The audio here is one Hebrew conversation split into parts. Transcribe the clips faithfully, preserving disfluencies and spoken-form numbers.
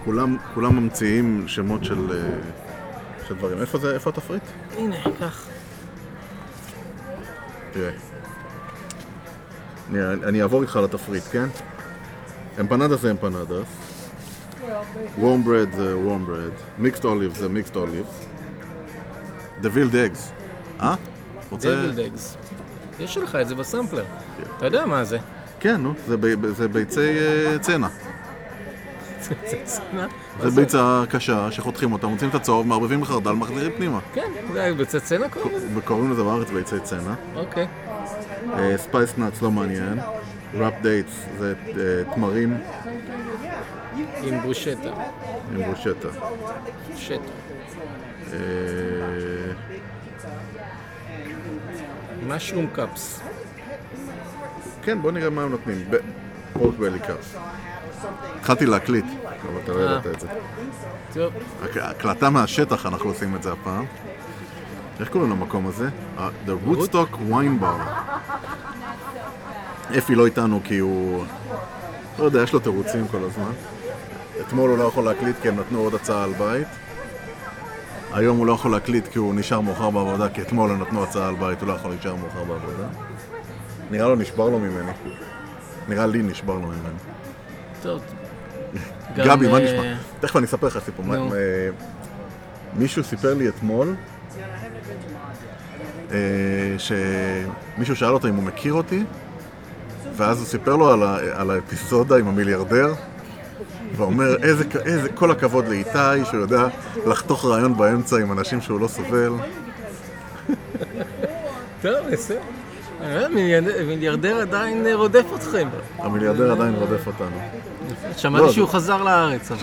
כולם, כולם ממציאים שמות של, של דברים. איפה זה, איפה התפריט? הנה, כך. תראה. אני, אני אעבור איתך לתפריט, כן? אמפנדה זה אמפנדס. warm bread זה warm bread. mixed olives זה mixed olives. deviled eggs. אה? רוצה... deviled eggs. יש לך את זה בסמפלר. אתה יודע מה זה? כן, נו. זה, ב, זה ביצי uh, צנע. צנע? זה ביצה קשה שחותכים אותה, מוצאים את הצהוב, מערבבים בחרדל, מחזירים פנימה. כן, זה ביצי צנע קוראים לזה? קוראים לזה בארץ ביצי צנע. אוקיי. ספייס נאטס לא מעניין. ראפ דייטס זה תמרים. עם ברושטה. עם ברושטה. שטה. משרום קאפס. כן, בוא נראה מה הם נותנים. פורק בלי קאפס. התחלתי להקליט, אבל אתה לא ידעת את זה. טוב. הקלטה מהשטח אנחנו עושים את זה הפעם. איך קוראים למקום הזה? The Woodstock Wine Bar. אפי לא איתנו כי הוא... לא יודע, יש לו תירוצים כל הזמן. אתמול הוא לא יכול להקליט כי הם נתנו עוד הצעה על בית. היום הוא לא יכול להקליט כי הוא נשאר מאוחר בעבודה, כי אתמול הם נתנו הצעה על בית, הוא לא יכול להישאר מאוחר בעבודה. נראה לו נשבר לו ממני. נראה לי נשבר לו ממני. טוב. גבי, מה נשמע? תכף אני אספר לך סיפור. מישהו סיפר לי אתמול שמישהו שאל אותו אם הוא מכיר אותי, ואז הוא סיפר לו על האפיסודה עם המיליארדר, ואומר איזה, איזה, כל הכבוד לאיתי שהוא יודע לחתוך רעיון באמצע עם אנשים שהוא לא סובל. טוב, בסדר. מיליארדר עדיין רודף אתכם. המיליארדר עדיין רודף אותנו. שמעתי שהוא חזר לארץ.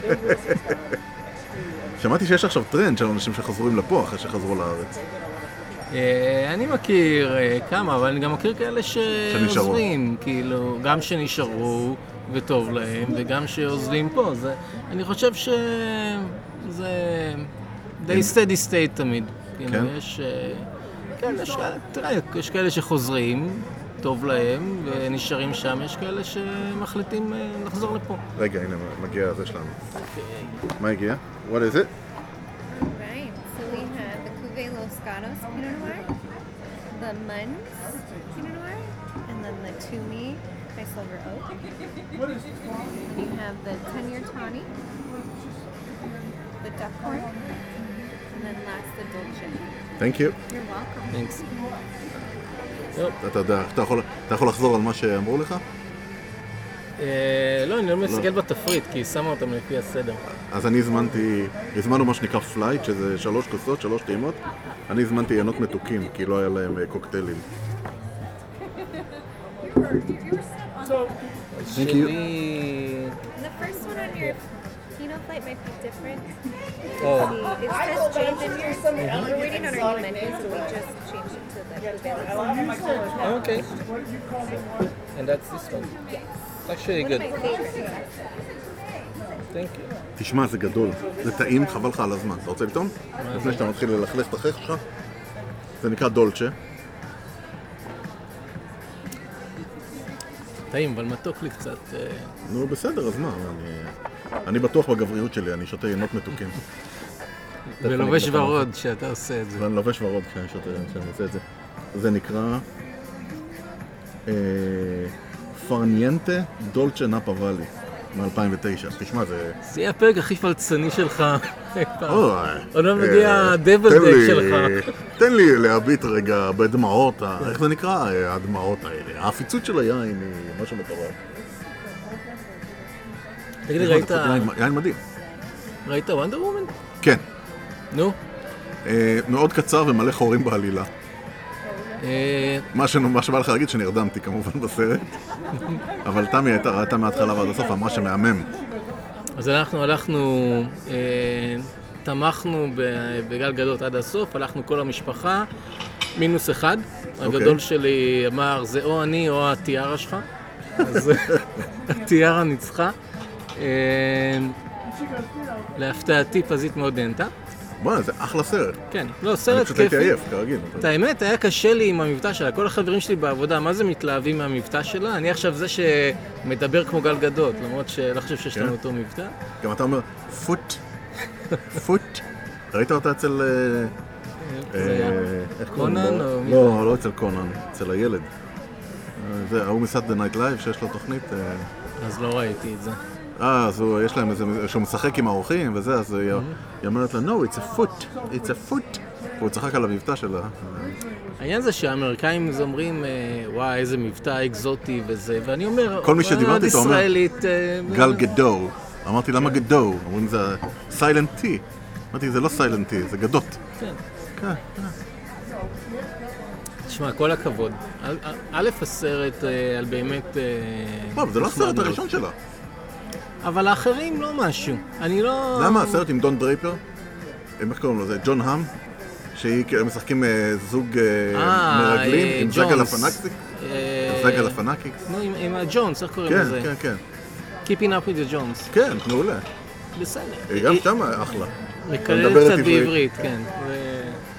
שמעתי שיש עכשיו טרנד של אנשים שחזרו לפה אחרי שחזרו לארץ. אני מכיר כמה, אבל אני גם מכיר כאלה שעוזבים, כאילו, גם שנשארו וטוב להם, וגם שעוזבים פה. אני חושב שזה די סטדי סטייט תמיד. כן? כן, תראה, יש כאלה שחוזרים, טוב להם, ונשארים שם, יש כאלה שמחליטים לחזור לפה. רגע, הנה, מגיע הזה שלנו. מה הגיע? What is it? Right, so we have the Cuvée Los Gatos Pinot Noir, the Munns Pinot Noir, and then the Toomey by Silver Oak. You have the ten-year Tawny, the Duckhorn, and then last the Dolce. Thank you. You're welcome. Thanks. אתה יודע, אתה יכול לחזור על מה שאמרו לך? לא, אני לא מסתכל בתפריט, כי שמה אותם לפי הסדר. אז אני הזמנתי, הזמנו מה שנקרא פלייט, שזה שלוש כוסות, שלוש טעימות. אני הזמנתי ינות מתוקים, כי לא היה להם קוקטיילים. Thank you. The first one on your Pinot flight might be different. Oh. It says change in yours. We're waiting on our new menu, so we just changed it to the Cuvée. Okay. And that's this one? Yes. Actually One good. of my favorites. Thank you. תשמע, זה גדול. זה טעים, חבל לך על הזמן. אתה רוצה לטעום? לפני שאתה מתחיל ללכלך את החייך שלך. זה נקרא דולצ'ה. טעים, אבל מתוק לי קצת. נו, בסדר, אז מה? אני בטוח בגבריות שלי, אני שותה ינות מתוקים. ולובש ורוד שאתה עושה את זה. ואני לובש ורוד כשאני עושה את זה. זה נקרא פרניינטה דולצ'ה נאפה ואלי מ-אלפיים ותשע. תשמע, זה... זה יהיה הפרק הכי פלצני שלך. אוי. עוד לא מגיע הדבל דק שלך. תן לי להביט רגע בדמעות, איך זה נקרא? הדמעות האלה. האפיצות של היין היא משהו מטורף. תגיד לי, ראית... יין מדהים. ראית וונדר וומן? כן. נו? מאוד קצר ומלא חורים בעלילה. מה שבא לך להגיד שנרדמתי כמובן בסרט, אבל תמי הייתה ראתה מההתחלה ועד הסוף, אמרה שמהמם. אז אנחנו הלכנו, תמכנו בגל גדות עד הסוף, הלכנו כל המשפחה, מינוס אחד. הגדול שלי אמר, זה או אני או הטיארה שלך, אז הטיארה ניצחה. להפתעתי פזית מאוד נהנתה. בוא'נה, זה אחלה סרט. כן, לא, אני סרט פשוט הייתי כיפי. עייף, כרגיל. את האמת, היה קשה לי עם המבטא שלה. כל החברים שלי בעבודה, מה זה מתלהבים מהמבטא שלה? אני עכשיו זה שמדבר כמו גל גדות, למרות שלא חושב שיש לנו אותו מבטא. גם אתה אומר, פוט, פוט. ראית אותה אצל... אה, אה, איך קוראים קונן לו? או מי לא, לא אצל קונן, אצל הילד. אה, זה, ההוא מסעד נייט לייב שיש לו תוכנית. אה, אז לא ראיתי את זה. אה, אז הוא, יש להם איזה, שהוא משחק עם האורחים וזה, אז היא היא אומרת לה, no, it's a foot, it's a foot. והוא צחק על המבטא שלה. העניין זה שהאמריקאים אומרים, אה, וואי, איזה מבטא אקזוטי וזה, ואני אומר, כל מי שדיברתי איתו אומר, ישראלית, אה, גל גדו. אמרתי, למה גדו? אומרים, זה סיילנט טי. אמרתי, זה לא סיילנט טי, זה גדות. כן. כן. תשמע, כל הכבוד. א', א', הסרט אה, על באמת... אה, טוב, זה לא נחמד הסרט מאוד. הראשון שלה. אבל האחרים לא משהו. אני לא... למה הסרט עם דון דרייפר? איך קוראים לו? זה ג'ון האם? שהיא כאילו משחקים אה, זוג אה, אה, מרגלים אה, עם זאג ג'ונס. אלפנקסיק? אה, זאג אלפנקיקס? נו, עם- עם הג'ונס, איך קוראים כן, לזה? כן, כן. Keeping up with the Jones. כן, מעולה. בסדר. היא גם שם אחלה. מקלל מדברת קצת עברית. בעברית, כן. ו...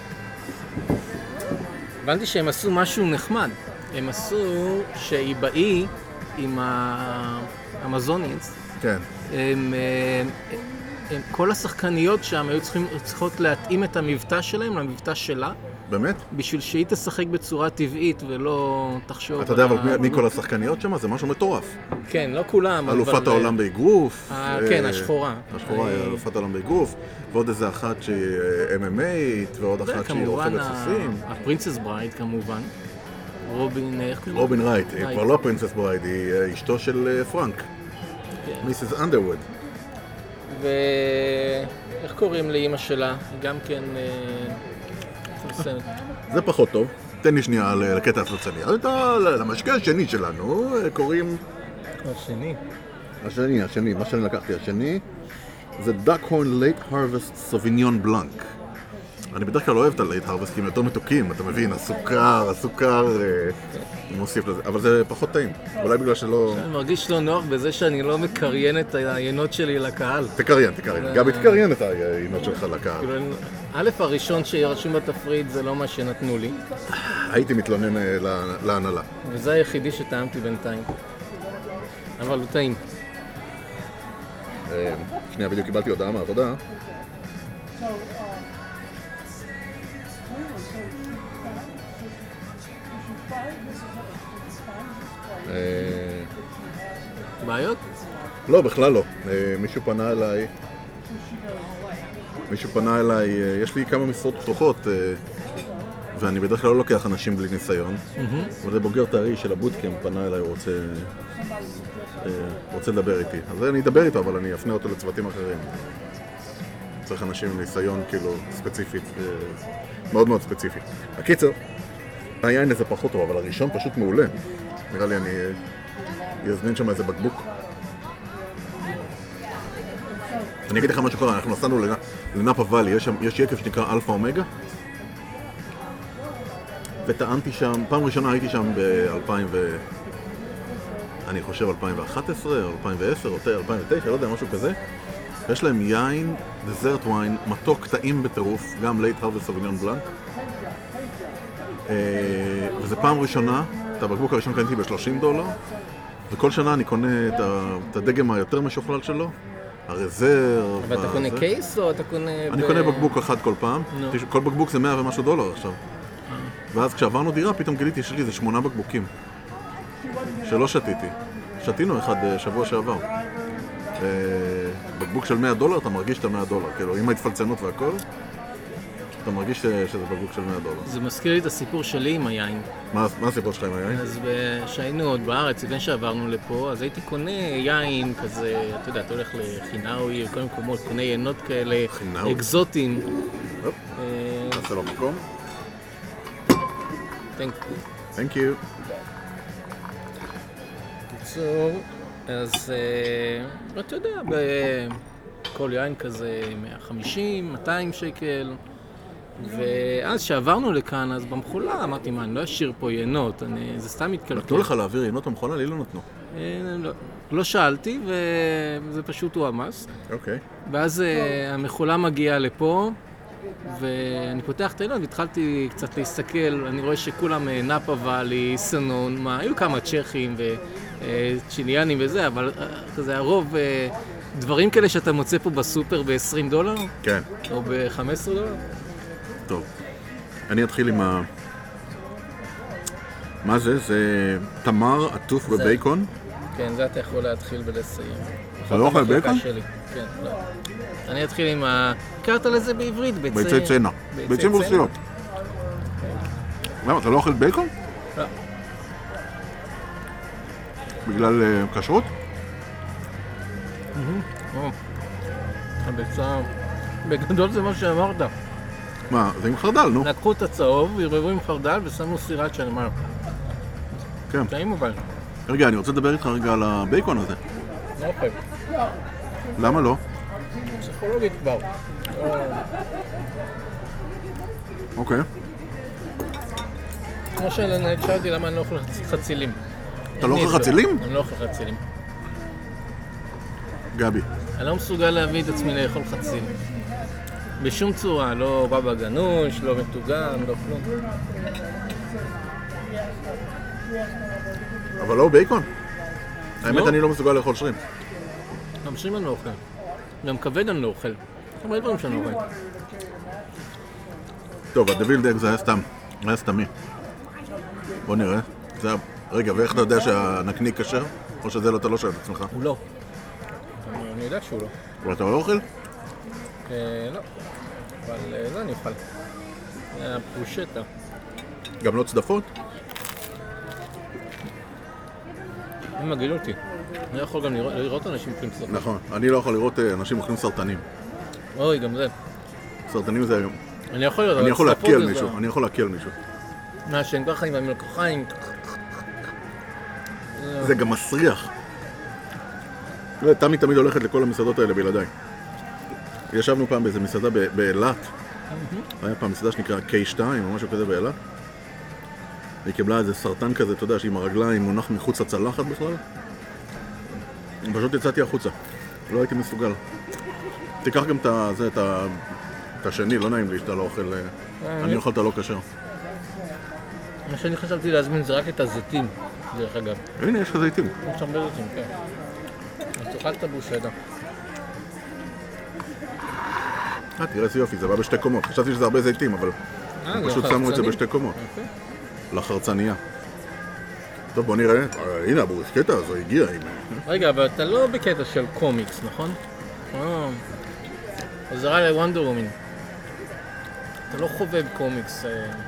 הבנתי שהם עשו משהו נחמד. הם עשו שהיא באי עם האמזוניאנס. כן. הם, הם, הם, כל השחקניות שם היו צריכים, צריכות להתאים את המבטא שלהם למבטא שלה, באמת? בשביל שהיא תשחק בצורה טבעית ולא תחשוב... אתה יודע אבל על מי- ה- מי כל השחקנים שם? זה משהו מטורף. כן, לא כולם, אבל... אלופת העולם באגרוף. אה, אה, כן, השחורה. השחורה היא אה, אלופת העולם באגרוף. ועוד איזה אחת שהיא אם אם איית, ועוד אחת שהיא וכמובן רוכבת ה- סוסים. הפרינסס ברייד כמובן. רובין, איך קוראים? רובין רייט, היא רייט. כבר לא פרינסס ברייד, היא אה, אשתו של אה, פרנק. כן. מיסיס אנדרווד. ואיך קוראים לאימא שלה? היא גם כן... אה, מפורסמת. זה פחות טוב. תן לי שנייה ל- לקטע הסוציאלי. אתה, למשקה השני שלנו אה, קוראים... השני. השני, השני, מה שאני לקחתי, השני זה דאקהורן לייט הרווסט סוביניון בלנק. אני בדרך כלל לא אוהב את הלייט הרווסט כי הם יותר מתוקים, אתה מבין, הסוכר, הסוכר אה, מוסיף לזה, אבל זה פחות טעים, אולי בגלל שלא... אני מרגיש לא נוח בזה שאני לא מקריין את העיינות שלי לקהל. תקריין, תקריין, זה- גבי תקריין את העינות שלך לקהל. כאילו, אני- א', הראשון שרשום בתפריט זה לא מה שנתנו לי, הייתי מתלונן אה, לה- להנהלה. וזה היחידי שטעמתי בינתיים. אבל הוא טעים. אה, שנייה, בדיוק קיבלתי הודעה מהעבודה. אה, בעיות? לא, בכלל לא. אה, מישהו פנה אליי, מישהו פנה אליי, אה, יש לי כמה משרות פתוחות, אה, ואני בדרך כלל לא לוקח אנשים בלי ניסיון. אבל זה בוגר תארי של הבוטקאמפ, פנה אליי, הוא רוצה, אה, רוצה לדבר איתי. אז אני אדבר איתו, אבל אני אפנה אותו לצוותים אחרים. צריך אנשים עם ניסיון, כאילו, ספציפית, אה, מאוד מאוד ספציפי. הקיצר, היין הזה פחות טוב, אבל הראשון פשוט מעולה. נראה לי אני אה, אזמין שם איזה בקבוק. אני אגיד לך משהו קרה, אנחנו נסענו לנ- לנאפה ואלי, יש, שם, יש יקב שנקרא אלפא אומגה, וטענתי שם, פעם ראשונה הייתי שם ב-אלפיים ו... אני חושב אלפיים ואחת עשרה או אלפיים ועשר או אלפיים ותשע, לא יודע, משהו כזה. יש להם יין, דזרט ויין, מתוק, טעים בטירוף, גם לייט הרווסט סוביניון בלנק. אה, וזה פעם ראשונה, את הבקבוק הראשון קניתי ב-שלושים דולר, וכל שנה אני קונה את, ה... את הדגם היותר משוכלל שלו, הרזרב. אבל אתה קונה הזה. קייס או אתה קונה... אני ב- קונה בקבוק אחד כל פעם, נו. כל בקבוק זה מאה ומשהו דולר עכשיו. ואז כשעברנו דירה פתאום גיליתי שיש לי איזה שמונה בקבוקים שלא שתיתי. שתינו אחד אה, שבוע שעבר. אה, בקבוק של מאה דולר, אתה מרגיש את ה-מאה דולר, כאילו עם ההתפלצנות והכל, אתה מרגיש ש- שזה בקבוק של מאה דולר. זה מזכיר לי את הסיפור שלי עם היין. מה מה הסיפור שלך עם היין? אז כשהיינו עוד בארץ, לפני שעברנו לפה, אז הייתי קונה יין כזה, אתה יודע, אתה הולך לחינאוי, כל מיני מקומות, קונה יינות כאלה חינאוי. אקזוטיים. הופ, אה, נעשה לו מקום. thank you. Thank you. בקיצור, אז אה, אתה יודע, בכל יין כזה מאה וחמישים, מאתיים שקל. ואז כשעברנו לכאן, אז במחולה אמרתי, מה, אני לא אשאיר פה יינות, אני, זה סתם מתקלקל. נתנו לך להעביר יינות במכונה? לי לא נתנו. אה, לא, לא שאלתי, וזה פשוט הועמס. אוקיי. ואז אה, המחולה מגיעה לפה, ואני פותח את העיניים והתחלתי קצת להסתכל, אני רואה שכולם נאפה ואלי, סנון, מה, היו כמה צ'כים וצ'יליאנים וזה, אבל כזה הרוב דברים כאלה שאתה מוצא פה בסופר ב-עשרים דולר? כן. או ב-חמישה עשר דולר? טוב, אני אתחיל עם ה... מה זה? זה תמר עטוף בבייקון? כן, זה אתה יכול להתחיל ולסיים. אתה לא אוכל בייקון? כן, לא. אני אתחיל עם ה... הכרת לזה בעברית? ביצי צנע. ביצים רוסיות. למה, אתה לא אוכל בייקון? לא. בגלל כשרות? הביצה... בגדול זה מה שאמרת. מה, זה עם חרדל, נו. לקחו את הצהוב, ערבבו עם חרדל ושמו סירת שנמר. כן. טעים אבל. רגע, אני רוצה לדבר איתך רגע על הבייקון הזה. לא אוכל. למה לא? פסיכולוגית כבר. אוקיי. כמו שאני שאלתי למה אני לא אוכל חצילים. אתה לא אוכל חצילים? אני לא אוכל חצילים. גבי. אני לא מסוגל להביא את עצמי לאכול חציל. בשום צורה, לא בבא גנוש, לא מטוגן, לא כלום. אבל לא בייקון. האמת אני לא מסוגל לאכול שרימפ. גם שרימפ אני לא אוכל. גם כבד אני לא אוכל. הרבה דברים שאני לא אוכל. טוב, הדביל דג זה היה סתם. היה סתמי. בוא נראה. זה היה... רגע, ואיך אתה יודע שהנקניק כשר? או שזה לא, אתה לא שואל את עצמך? הוא לא. אני יודע שהוא לא. אבל אתה לא אוכל? לא. אבל זה אני אוכל. זה פרושטה. גם לא צדפות? הם מגעיל אותי. אני לא יכול גם לראות אנשים אוכלים צדפות. נכון. אני לא יכול לראות אנשים אוכלים סרטנים. אוי, גם זה. סרטנים זה היום. אני יכול לראות. אני יכול להקיע על מישהו. אני יכול להקיע על מישהו. מה, שהם ככה עם המלקוחיים. זה גם מסריח. תמי תמיד הולכת לכל המסעדות האלה בלעדיי. ישבנו פעם באיזה מסעדה באילת. היה פעם מסעדה שנקרא קיי שתיים או משהו כזה באילת. היא קיבלה איזה סרטן כזה, אתה יודע, שעם הרגליים מונח מחוץ לצלחת בכלל. פשוט יצאתי החוצה. לא הייתי מסוגל. תיקח גם את השני, לא נעים לי שאתה לא אוכל... אני אוכל את הלא כשר. מה שאני חשבתי להזמין זה רק את הזיתים, דרך אגב. הנה, יש לך זיתים. יש שם זיתים, כן. אז תאכל את הבושדה. אה, תראה איזה יופי, זה בא בשתי קומות. חשבתי שזה הרבה זיתים, אבל הם פשוט שמו את זה בשתי קומות. לחרצניה. טוב, בוא נראה. הנה, הבורסקטה הזו הגיעה. רגע, אבל אתה לא בקטע של קומיקס, נכון? חזרה לוונדר וומן. אתה לא חובב קומיקס.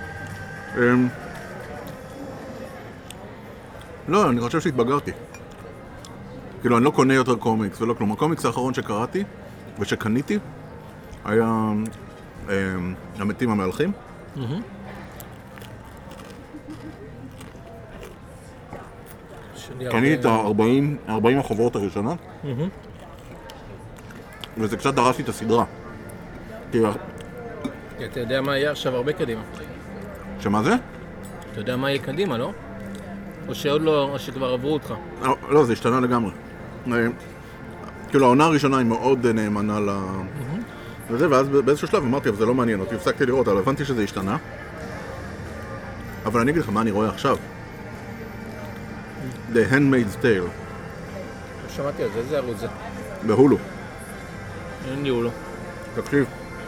לא, אני חושב שהתבגרתי. כאילו, אני לא קונה יותר קומיקס ולא כלום. הקומיקס האחרון שקראתי ושקניתי היה המתים המהלכים. קניתי את ה-ארבעים החוברות הראשונות וזה קצת דרסתי את הסדרה. אתה יודע מה יהיה עכשיו הרבה קדימה. שמה זה? אתה יודע מה יהיה קדימה, לא? או שעוד לא, או שכבר עברו אותך? לא, זה השתנה לגמרי. כאילו, העונה הראשונה היא מאוד נאמנה ל... וזה, ואז באיזשהו שלב אמרתי, אבל זה לא מעניין אותי, הפסקתי לראות, אבל הבנתי שזה השתנה. אבל אני אגיד לך מה אני רואה עכשיו. The Handmaid's Tale. שמעתי על זה, איזה ערוץ זה? בהולו. אין לי הולו. תקשיב.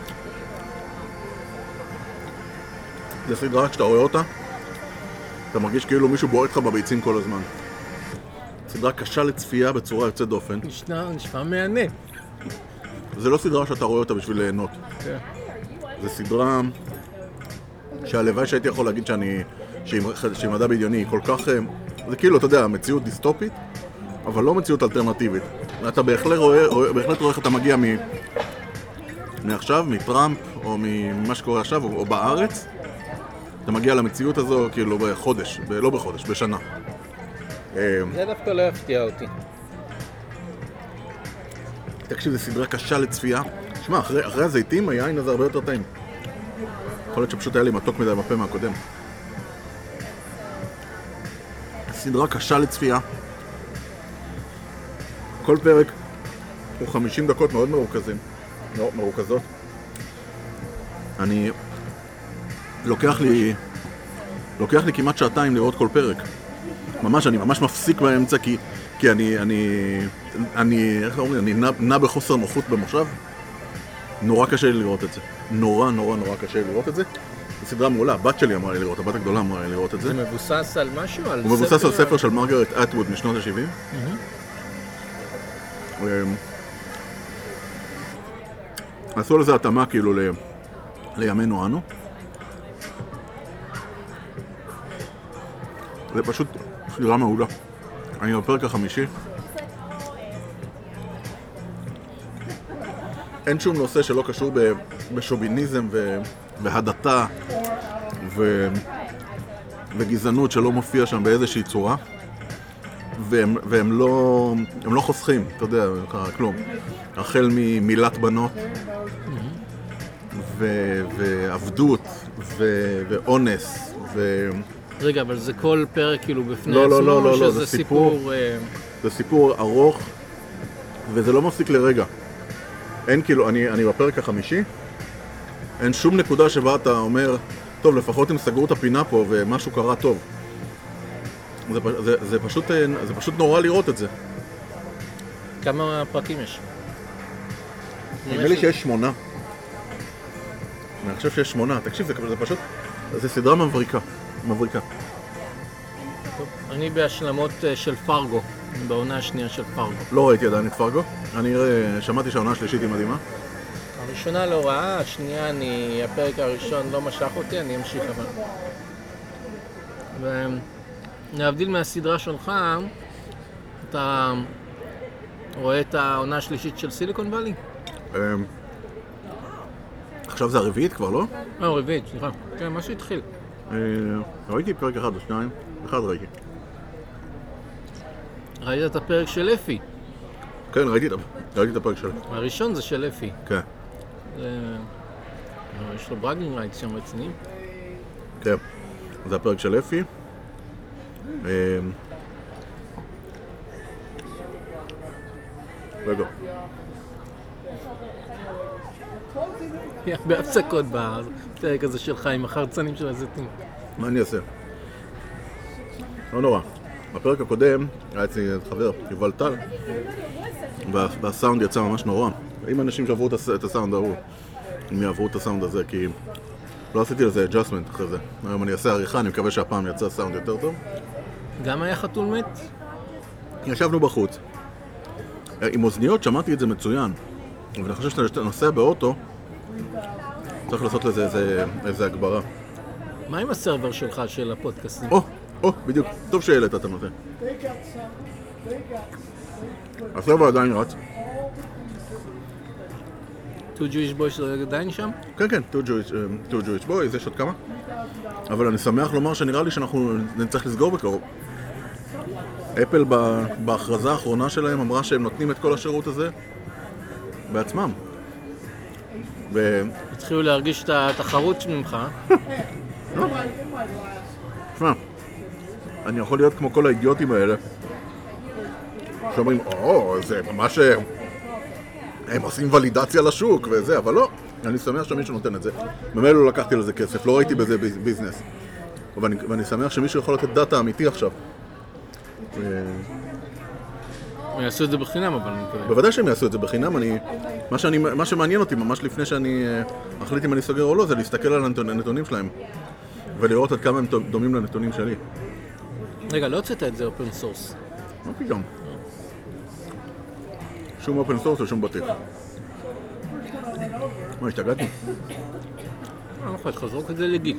זה סדרה, כשאתה רואה אותה, אתה מרגיש כאילו מישהו בועט לך בביצים כל הזמן. סדרה קשה לצפייה בצורה יוצאת דופן. נשמע, נשמע מהנה. זה לא סדרה שאתה רואה אותה בשביל ליהנות. כן. זה סדרה שהלוואי שהייתי יכול להגיד שאני, שהיא מדע בדיוני, היא כל כך... זה כאילו, אתה יודע, מציאות דיסטופית, אבל לא מציאות אלטרנטיבית. אתה בהחלט רואה, רואה, בהחלט רואה איך אתה מגיע מ... מעכשיו, מטראמפ, או ממה שקורה עכשיו, או, או בארץ. אתה מגיע למציאות הזו, כאילו, בחודש, ב... לא בחודש, בשנה. זה דווקא לא יפתיע אותי. תקשיב, זו סדרה קשה לצפייה. שמע, אחרי, אחרי הזיתים, היין הזה הרבה יותר טעים. יכול להיות שפשוט היה לי מתוק מדי בפה מהקודם. סדרה קשה לצפייה. כל פרק הוא חמישים דקות מאוד מרוכזים. לא, מרוכזות. אני... לוקח לי... לוקח לי כמעט שעתיים לראות כל פרק. ממש, אני ממש מפסיק באמצע, כי, כי אני... אני... אני... איך אומרים? אני נע, נע בחוסר נוחות במושב. נורא קשה לי לראות את זה. נורא, נורא, נורא קשה לי לראות את זה. זו סדרה מעולה, הבת שלי אמרה לי לראות, הבת הגדולה אמרה לי לראות את זה. זה מבוסס על משהו? על הוא מבוסס על ספר? ספר של מרגרט אטווד משנות ה-שבעים. עשו לזה התאמה כאילו ל... לימינו אנו. זה פשוט סדרה מעולה. אני בפרק החמישי. אין שום נושא שלא קשור ב... בשוביניזם ו... והדתה ו... וגזענות שלא מופיע שם באיזושהי צורה. והם, והם לא, הם לא חוסכים, אתה יודע, כלום. החל ממילת בנות, ו, ועבדות, ו, ואונס, ו... רגע, אבל זה כל פרק כאילו בפני לא, עצמו, לא, לא, לא, או לא, שזה זה סיפור. סיפור... אה, זה סיפור ארוך, וזה לא מפסיק לרגע. אין כאילו, אני, אני בפרק החמישי, אין שום נקודה שבה אתה אומר, טוב, לפחות הם סגרו את הפינה פה ומשהו קרה טוב. זה, זה, זה, פשוט, זה פשוט נורא לראות את זה. כמה פרקים יש? נראה לי שיש שמונה. אני חושב שיש שמונה. תקשיב, זה, זה פשוט... זה סדרה מבריקה. מבריקה. טוב, אני בהשלמות אה, של פרגו, בעונה השנייה של פרגו. לא ראיתי עדיין את פרגו. אני אה, שמעתי שהעונה השלישית היא מדהימה. הראשונה לא רעה, השנייה אני... הפרק הראשון לא משך אותי, אני אמשיך אבל. ולהבדיל מהסדרה שלך, אתה רואה את העונה השלישית של סיליקון ואלי? אה, עכשיו זה הרביעית כבר, לא? אה, רביעית, סליחה. כן, משהו התחיל. אה, ראיתי פרק אחד או שניים. אחד ראיתי. ראית את הפרק של אפי? כן, ראיתי, ראיתי את הפרק שלו. הראשון זה של אפי. כן. זה... יש לו ברגינג רייטס שם רציניים. כן. זה הפרק של אפי. אה, רגע. היה בהפסקות בפרק הזה שלך עם החרצנים של הזיתים. מה אני אעשה? לא נורא. בפרק הקודם היה אצלי חבר, יובל טל, והסאונד יצא ממש נורא. אם אנשים שעברו את הסאונד ההוא, הם יעברו את הסאונד הזה, כי לא עשיתי לזה adjustment אחרי זה. היום אני אעשה עריכה, אני מקווה שהפעם יצא סאונד יותר טוב. גם היה חתול מת? ישבנו בחוץ. עם אוזניות שמעתי את זה מצוין, אבל אני חושב שאתה נוסע באוטו, צריך לעשות לזה איזה, איזה הגברה. מה עם הסרבר שלך של הפודקאסטים? או, או, בדיוק. טוב שהעלית את הנושא. הסרבר עדיין רץ. טו Jewish Boys זה עדיין שם? כן, כן, Two Jewish, um, Two Jewish Boys, יש עוד כמה. אבל אני שמח לומר שנראה לי שאנחנו נצטרך לסגור בקרוב. אפל בהכרזה האחרונה שלהם אמרה שהם נותנים את כל השירות הזה בעצמם. ו... התחילו להרגיש את התחרות ממך. תשמע, אני יכול להיות כמו כל האידיוטים האלה שאומרים, או, זה ממש... הם עושים ולידציה לשוק וזה, אבל לא. אני שמח שמישהו נותן את זה. ממילא לא לקחתי לזה כסף, לא ראיתי בזה ביזנס. ואני, ואני שמח שמישהו יכול לתת דאטה אמיתי עכשיו. הם יעשו את זה בחינם, אבל אני מקווה. בוודאי שהם יעשו את זה בחינם. אני, מה, שאני, מה שמעניין אותי, ממש לפני שאני אחליט אם אני סוגר או לא, זה להסתכל על הנתונים שלהם. ולראות עד כמה הם דומים לנתונים שלי. רגע, לא הוצאת את זה אופן סורס. מה פתאום? שום אופן סורס ושום בטיח. מה, השתגעתי? לא יכול, חזרוק את זה לגיט.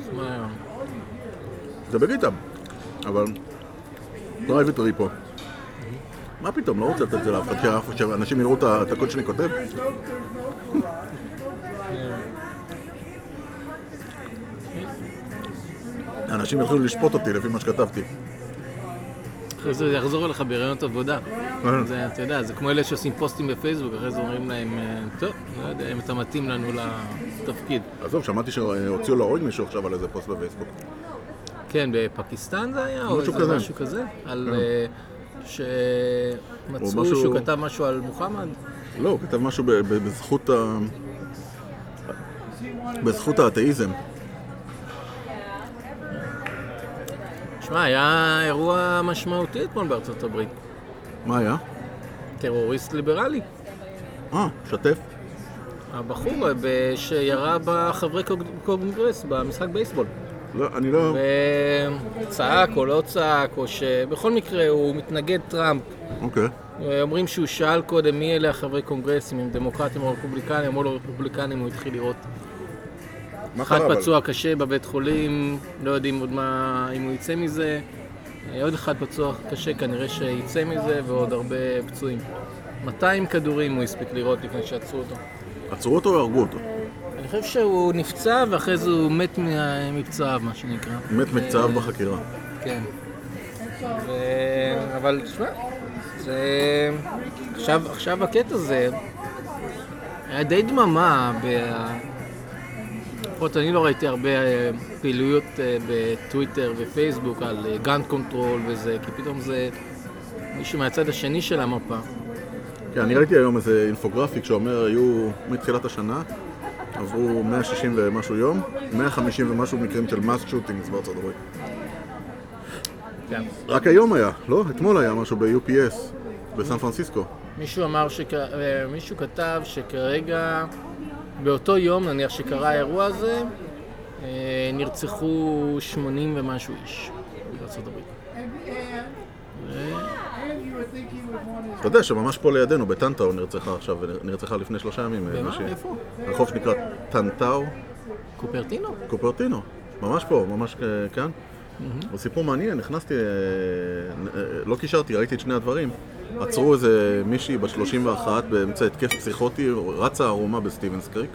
זה בגיטם, אבל פרייבט ריפו. מה פתאום? לא רוצה לתת את זה לאף אחד, שאנשים יראו את הקוד שאני כותב? אנשים יוכלו לשפוט אותי לפי מה שכתבתי. אחרי זה יחזור אליך ברעיונות עבודה. זה, אתה יודע, זה כמו אלה שעושים פוסטים בפייסבוק, אחרי זה אומרים להם, טוב, לא יודע אם אתה מתאים לנו לתפקיד. עזוב, שמעתי שהוציאו להורג מישהו עכשיו על איזה פוסט בפייסבוק. כן, בפקיסטן זה היה? משהו כזה. משהו כזה? על שמצאו שהוא כתב משהו על מוחמד? לא, הוא כתב משהו בזכות ה... בזכות האתאיזם. שמע, היה אירוע משמעותי אתמול בארצות הברית. מה היה? טרוריסט ליברלי. אה, שתף. הבחור שירה בחברי קונגרס במשחק בייסבול. לא, אני לא... וצעק או לא צעק, או שבכל מקרה הוא מתנגד טראמפ. אוקיי. אומרים שהוא שאל קודם מי אלה החברי קונגרס, אם הם דמוקרטים או רפובליקנים, או לא רפובליקנים, הוא התחיל לראות. אחד פצוע קשה בבית חולים, לא יודעים עוד מה, אם הוא יצא מזה. עוד אחד פצוע קשה, כנראה שיצא מזה, ועוד הרבה פצועים. מאתיים כדורים הוא הספיק לראות לפני שעצרו אותו. עצרו אותו או הרגו אותו? אני חושב שהוא נפצע, ואחרי זה הוא מת מפצעיו, מה שנקרא. מת מפצעיו בחקירה. כן. ו... אבל תשמע, זה... עכשיו, עכשיו הקטע הזה היה די דממה. ב... לפחות אני לא ראיתי הרבה פעילויות בטוויטר ופייסבוק על גן קונטרול וזה, כי פתאום זה מישהו מהצד השני של המפה. כן, אני ראיתי היום איזה אינפוגרפיק שאומר, היו מתחילת השנה, עברו מאה ושישים ומשהו יום, מאה וחמישים ומשהו מקרים של מאס שוטינגס בארצות הברית. כן. רק היום היה, לא? אתמול היה משהו ב-יו פי אס, בסן פרנסיסקו. מישהו אמר, שכ... מישהו כתב שכרגע, באותו יום, נניח שקרה האירוע הזה, נרצחו שמונים ומשהו איש בארצות הברית. ו... אתה יודע שממש פה לידינו, בטנטאו נרצחה עכשיו, נרצחה לפני שלושה ימים. במה? איפה? רחוב שנקרא טנטאו. קופרטינו? קופרטינו, ממש פה, ממש כאן. הוא סיפור מעניין, נכנסתי, לא קישרתי, ראיתי את שני הדברים. עצרו איזה מישהי ב-שלושים ואחת באמצע התקף פסיכוטי, רצה ערומה בסטיבנס קריק.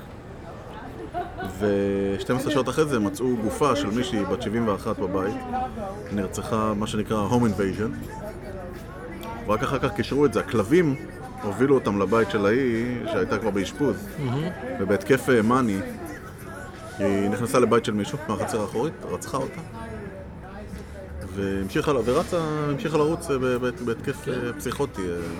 ו-שתים עשרה שעות אחרי זה מצאו גופה של מישהי בת שבעים ואחת בבית. נרצחה מה שנקרא home invasion. ורק אחר כך קישרו את זה. הכלבים הובילו אותם לבית של ההיא שהייתה כבר באשפוז. ובהתקף מאני היא נכנסה לבית של מישהו מהחצר האחורית, רצחה אותה. והמשיכה, ורצה, המשיכה לרוץ בהתקף פסיכוטי.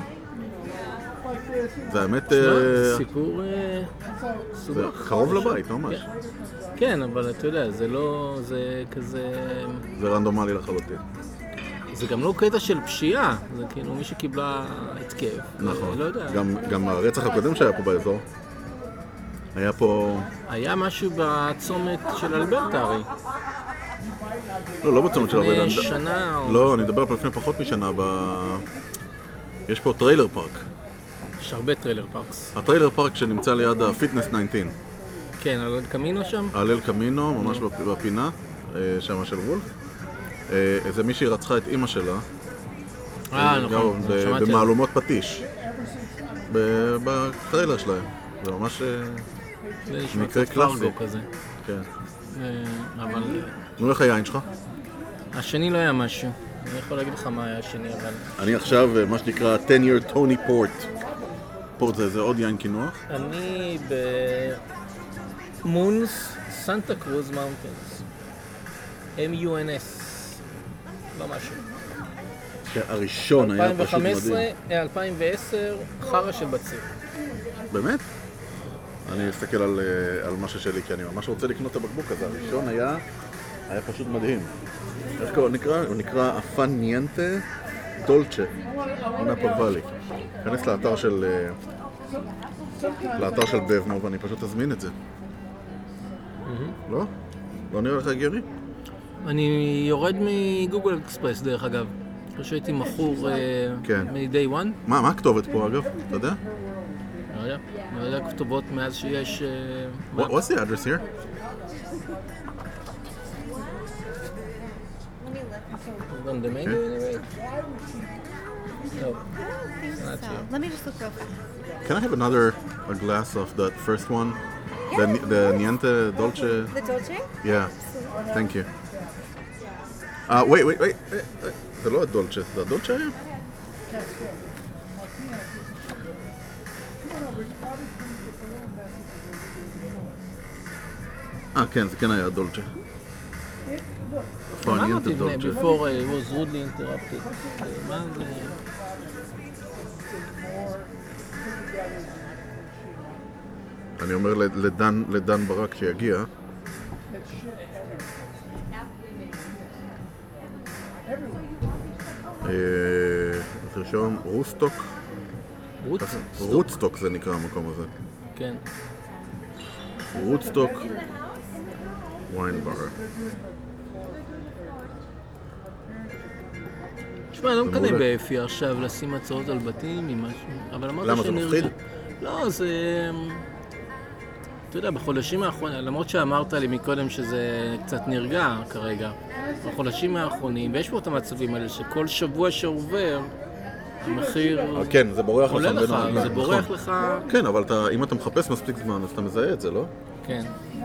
זה האמת... סיפור... זה קרוב לבית, ממש. כן, אבל אתה יודע, זה לא... זה כזה... זה רנדומלי לחלוטין. זה גם לא קטע של פשיעה, זה כאילו מי שקיבלה התקף. נכון. לא יודע. גם הרצח הקודם שהיה פה באזור, היה פה... היה משהו בצומת של אלברטה הרי. לא, לא בצומת של אלברטה. לפני שנה או... לא, אני מדבר פה לפני פחות משנה ב... יש פה טריילר פארק. יש הרבה טריילר פארקס. הטריילר פארק שנמצא ליד הפיטנס תשע עשרה. כן, על אל קמינו שם? על אל קמינו, ממש בפינה, שם של וולף. איזה מישהי רצחה את אמא שלה. אה, נכון. במעלומות פטיש. בטריילר שלהם. זה ממש מקרה קלאסי. כן. אבל... נו, איך היין שלך? השני לא היה משהו. אני יכול להגיד לך מה היה השני, אבל... אני עכשיו, מה שנקרא עשר year Tony Port. פורט זה, זה עוד יין קינוח? אני במונס סנטה קרוז מאונטנס. אם יו אן אס. לא משהו. הראשון היה פשוט מדהים. אלפיים ועשר, חרה של בציר. באמת? אני אסתכל על, על משהו שלי, כי אני ממש רוצה לקנות את הבקבוק הזה. הראשון היה, היה פשוט מדהים. איך קורא? נקרא? הוא נקרא אפניאנטה דולצ'ה, נאפה ואלי. כנס לאתר של, לאתר של בבנו, ואני פשוט אזמין את זה. לא? לא נראה לך הגיוני? אני יורד מגוגל אקספרס דרך אגב. אני חושב שהייתי מכור מ-day one. מה, מה הכתובת פה אגב? אתה יודע? לא יודע. לא יודע כתובות מאז שיש... What's the address here? On the menu anyway? No. So, let me just look real fast. Can I have another a glass of that first one? The, the Niente Dolce? The Dolce? Yeah. Thank you. Uh, wait, wait, wait. זה לא הדולצ'ה, זה הדולצ'ה היה? אה, כן, זה כן היה הדולצ'ה. אמרתי, before I was rudely interrupted. מה זה? אני אומר לדן, לדן ברק שיגיע. תרשום רוסטוק. רוטסטוק זה נקרא המקום הזה. כן. רוטסטוק ויין בר. תשמע, אני לא מקנה באפי עכשיו לשים הצעות על בתים עם משהו, אבל אמרת למה זה מפחיד? לא, זה... אתה יודע, בחודשים האחרונים, למרות שאמרת לי מקודם שזה קצת נרגע כרגע, בחודשים האחרונים, ויש פה את המצבים האלה שכל שבוע שעובר, המחיר... כן, זה בורח לך. עולה לך, זה בורח לך... כן, אבל אם אתה מחפש מספיק זמן, אז אתה מזהה את זה, לא? כן.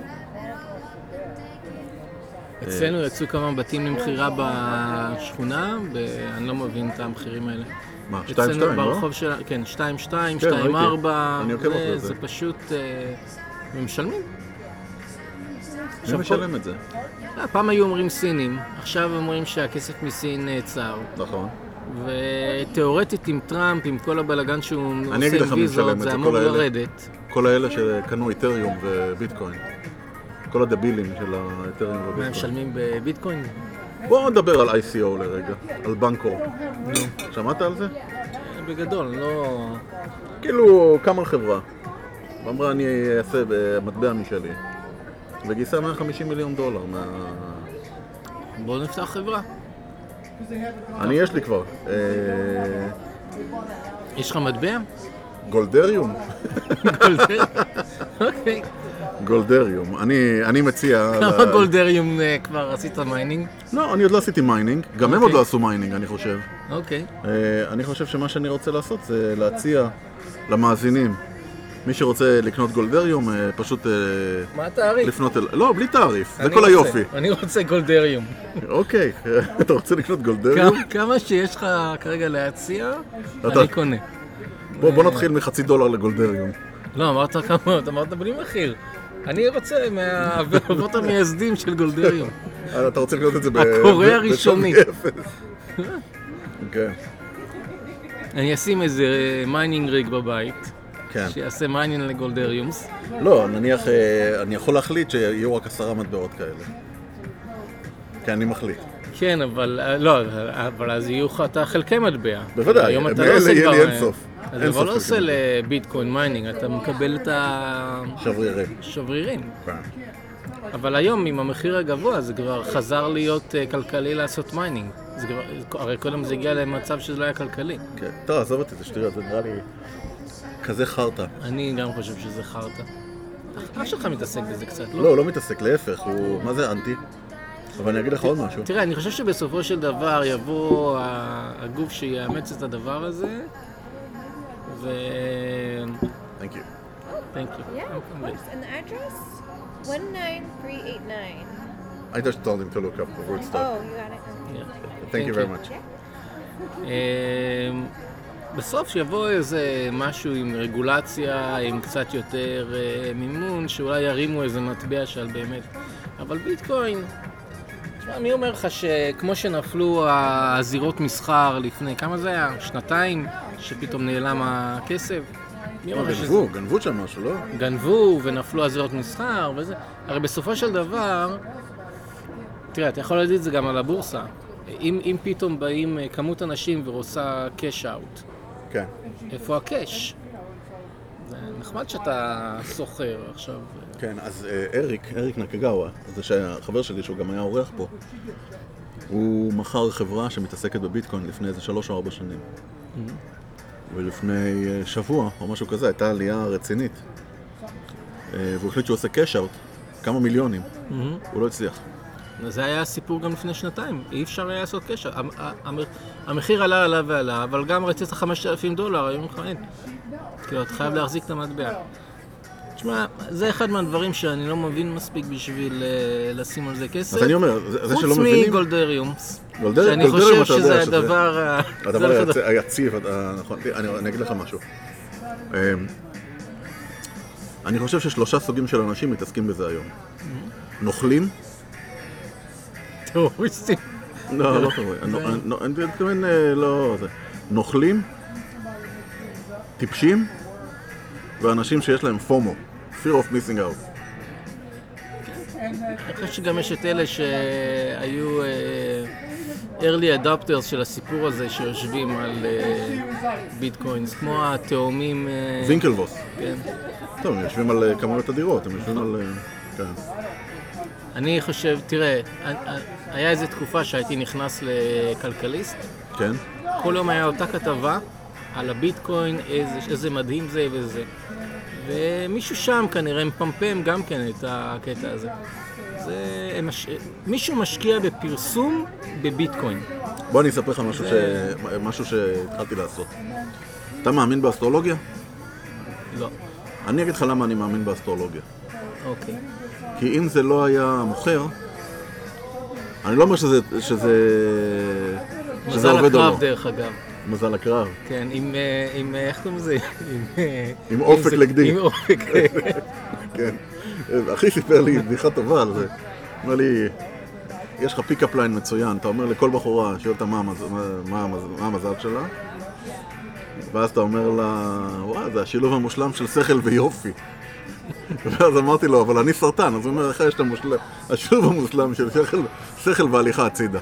אצלנו יצאו כמה בתים למחירה בשכונה, ואני לא מבין את המחירים האלה. מה, שתיים שתיים, לא? ברחוב של... כן, שתיים שתיים, שתיים ארבע, זה פשוט... הם משלמים. מי משלם את זה? פעם היו אומרים סינים, עכשיו אומרים שהכסף מסין נעצר. נכון. ותיאורטית עם טראמפ, עם כל הבלגן שהוא עושה עם ויזות, זה אמור לרדת. כל האלה שקנו איתריום וביטקוין. כל הדבילים של האיתריום וביטקוין. מה, הם משלמים בביטקוין? בואו נדבר על איי סי או לרגע, על בנקו. שמעת על זה? בגדול, לא... כאילו, קמה חברה. ואמרה, אני אעשה במטבע משלי. וגייסה מאה וחמישים מיליון דולר מה... בואו נפתח חברה. אני, יש לי כבר. יש לך מטבע? גולדריום. גולדריום? אוקיי. גולדריום. אני, אני מציע... כמה גולדריום כבר עשית מיינינג? לא, אני עוד לא עשיתי מיינינג. גם הם עוד לא עשו מיינינג, אני חושב. אוקיי. אני חושב שמה שאני רוצה לעשות זה להציע למאזינים. מי שרוצה לקנות גולדריום, פשוט... מה התעריף? לפנות אל... לא, בלי תעריף, זה כל היופי. אני רוצה גולדריום. אוקיי, אתה רוצה לקנות גולדריום? כמה שיש לך כרגע להציע, אני קונה. בוא נתחיל מחצי דולר לגולדריום. לא, אמרת כמה, אמרת בלי מחיר. אני רוצה מהאבות המייסדים של גולדריום. אתה רוצה לקנות את זה הקורא הראשוני. כן. אני אשים איזה מיינינג ריג בבית. כן. שיעשה מיינינג לגולדריומס. לא, נניח, אני יכול להחליט שיהיו רק עשרה מטבעות כאלה. כי אני מחליט. כן, אבל, לא, אבל אז יהיו לך חלקי מטבע. בוודאי, היום אתה מאלה יהיה לי אינסוף. אז אבל לא עושה לביטקוין מיינינג, אתה מקבל את השברירים. שברירים. אבל היום עם המחיר הגבוה זה כבר חזר להיות כלכלי לעשות מיינינג. הרי קודם זה הגיע למצב שזה לא היה כלכלי. כן, טוב, עזוב אותי, זה שטויות, זה נראה לי כזה חרטה. אני גם חושב שזה חרטה. אף שלך מתעסק בזה קצת, לא? לא, לא מתעסק, להפך, הוא... מה זה אנטי? אבל אני אגיד לך עוד משהו. תראה, אני חושב שבסופו של דבר יבוא הגוף שיאמץ את הדבר הזה, ו... Thank you. Thank you. Yeah, of course. And the address? one nine three eight nine. I just told him to look up the word stuff. Oh, you got it? Yeah. Thank, Thank you very you. much. בסוף שיבוא איזה משהו עם רגולציה, עם קצת יותר מימון, שאולי ירימו איזה מטבע שעל באמת. אבל ביטקוין, תשמע, מי אומר לך שכמו שנפלו הזירות מסחר לפני, כמה זה היה? שנתיים? שפתאום נעלם הכסף? גנבו, גנבו שם משהו, לא? גנבו ונפלו הזירות מסחר וזה. הרי בסופו של דבר, תראה, אתה יכול להגיד את זה גם על הבורסה. אם, אם פתאום באים כמות אנשים ורוצה cash out, כן. איפה הקאש? זה נחמד שאתה סוחר עכשיו. כן, אז אריק, אריק נקגאווה, זה שהחבר שלי שהוא גם היה עורך פה, הוא מכר חברה שמתעסקת בביטקוין לפני איזה שלוש או ארבע שנים. Mm-hmm. ולפני שבוע או משהו כזה הייתה עלייה רצינית. והוא החליט שהוא עושה cash out, כמה מיליונים. Mm-hmm. הוא לא הצליח. זה היה הסיפור גם לפני שנתיים, אי אפשר היה לעשות קשר. המחיר עלה, עלה ועלה, אבל גם רצית חמשת אלפים דולר, היום לך אין. כאילו, אתה חייב להחזיק את המטבע. תשמע, זה אחד מהדברים שאני לא מבין מספיק בשביל לשים על זה כסף. אז אני אומר, זה שלא מבינים... חוץ מגולדריום. גולדריום, שאני חושב שזה הדבר... הדבר היציב, נכון. אני אגיד לך משהו. אני חושב ששלושה סוגים של אנשים מתעסקים בזה היום. נוכלים, טרוריסטים. לא, לא טרוריסטים. אני מתכוון, לא... נוכלים, טיפשים, ואנשים שיש להם פומו, fear of missing out. אני חושב שגם יש את אלה שהיו early adopters של הסיפור הזה שיושבים על ביטקוינס, כמו התאומים... וינקלבוס. כן. טוב, הם יושבים על כמויות אדירות, הם יושבים על... כן. אני חושב, תראה, היה איזו תקופה שהייתי נכנס לכלכליסט. כן. כל יום היה אותה כתבה על הביטקוין, איזה, איזה מדהים זה וזה. ומישהו שם כנראה מפמפם גם כן את הקטע הזה. זה, מש... מישהו משקיע בפרסום בביטקוין. בוא אני אספר לך משהו, זה... ש... משהו שהתחלתי לעשות. אתה מאמין באסטרולוגיה? לא. אני אגיד לך למה אני מאמין באסטרולוגיה. אוקיי. כי אם זה לא היה מוכר, אני לא אומר שזה, שזה, שזה עובד או לא. מזל הקרב דרך אגב. מזל הקרב. כן, עם, עם, איך קוראים לזה? עם, עם אופק לגדי. עם אופק. כן. אחי סיפר לי בדיחה טובה על זה. אומר לי, יש לך פיק-אפ ליין מצוין, אתה אומר לכל בחורה, שואל אותה מה, מה, מה המזל שלה, ואז אתה אומר לה, וואו, זה השילוב המושלם של שכל ויופי. ואז אמרתי לו, אבל אני סרטן, אז הוא אומר, לך יש את השילוב המושלם של שכל, שכל והליכה הצידה.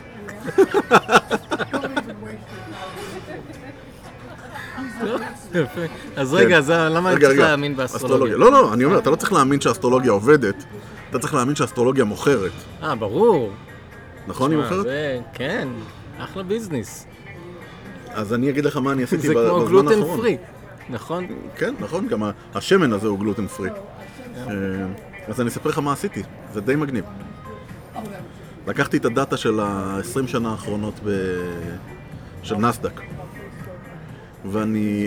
יפה. אז רגע, אז למה אני צריך להאמין באסטרולוגיה? לא, לא, אני אומר, אתה לא צריך להאמין שהאסטרולוגיה עובדת, אתה צריך להאמין שהאסטרולוגיה מוכרת. אה, ברור. נכון, היא מוכרת? כן, אחלה ביזנס. אז אני אגיד לך מה אני עשיתי בזמן האחרון. זה כמו גלוטן פרי, נכון? כן, נכון, גם השמן הזה הוא גלוטן פרי. אז אני אספר לך מה עשיתי, זה די מגניב. לקחתי את הדאטה של ה-עשרים שנה האחרונות של נסדק, ואני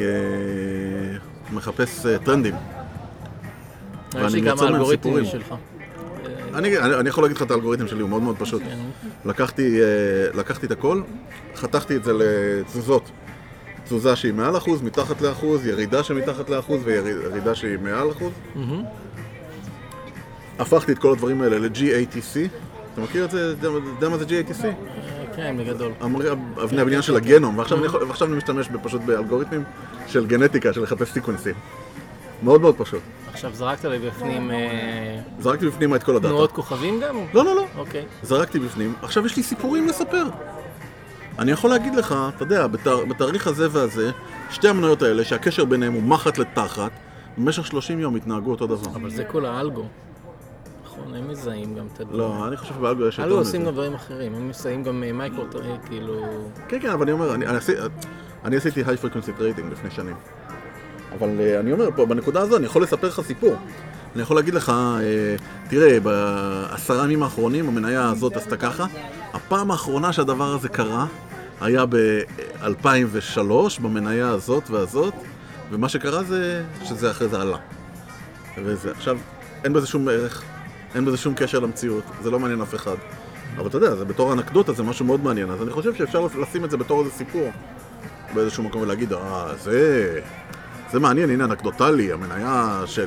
מחפש טרנדים. יש לי גם האלגוריתמים שלך. אני, אני, אני יכול להגיד לך את האלגוריתם שלי, הוא מאוד מאוד פשוט. לקחתי, לקחתי את הכל, חתכתי את זה לתזוזות. תזוזה שהיא מעל אחוז, מתחת לאחוז, ירידה שמתחת לאחוז וירידה שהיא מעל אחוז. הפכתי את כל הדברים האלה ל-ג'י איי טי סי. אתה מכיר את זה? אתה יודע מה זה ג'י איי טי סי? כן, בגדול. אבני הבניין של הגנום, ועכשיו אני משתמש פשוט באלגוריתמים של גנטיקה, של לחפש סיקוונסים. מאוד מאוד פשוט. עכשיו זרקת לי בפנים... זרקתי בפנים את כל הדאטה. תנועות כוכבים גם? לא, לא, לא. אוקיי. זרקתי בפנים. עכשיו יש לי סיפורים לספר. אני יכול להגיד לך, אתה יודע, בתאריך הזה והזה, שתי המנויות האלה, שהקשר ביניהם הוא מחט לתחת, במשך שלושים יום התנהגו אותו דבר. אבל זה כל האלגו. נכון, הם מזהים גם את הדברים. לא, אני חושב שבאלגו יש יותר אלגו מזה. עושים גם דברים אחרים, הם מזהים גם מייקרו, כאילו... כן, כן, אבל אני אומר, אני, אני, אני עשיתי היי פריקונסי טריידינג לפני שנים. אבל אני אומר, פה, בנקודה הזו אני יכול לספר לך סיפור. אני יכול להגיד לך, תראה, בעשרה ימים האחרונים המניה הזאת עשתה ככה. הפעם האחרונה שהדבר הזה קרה היה ב-אלפיים ושלוש, במניה הזאת והזאת, ומה שקרה זה שזה אחרי זה עלה. וזה, עכשיו, אין בזה שום ערך, אין בזה שום קשר למציאות, זה לא מעניין אף אחד. אבל אתה יודע, זה בתור אנקדוטה, זה משהו מאוד מעניין, אז אני חושב שאפשר לשים את זה בתור איזה סיפור, באיזשהו מקום ולהגיד, אה, זה... זה מעניין, הנה אנקדוטלי, המניה של...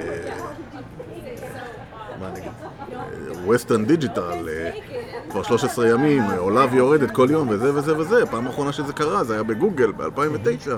מה אני אגיד? ווסטרן דיג'יטל, כבר שלושה עשר ימים, עולה ויורדת כל יום וזה וזה וזה. פעם האחרונה שזה קרה, זה היה בגוגל ב-אלפיים ותשע.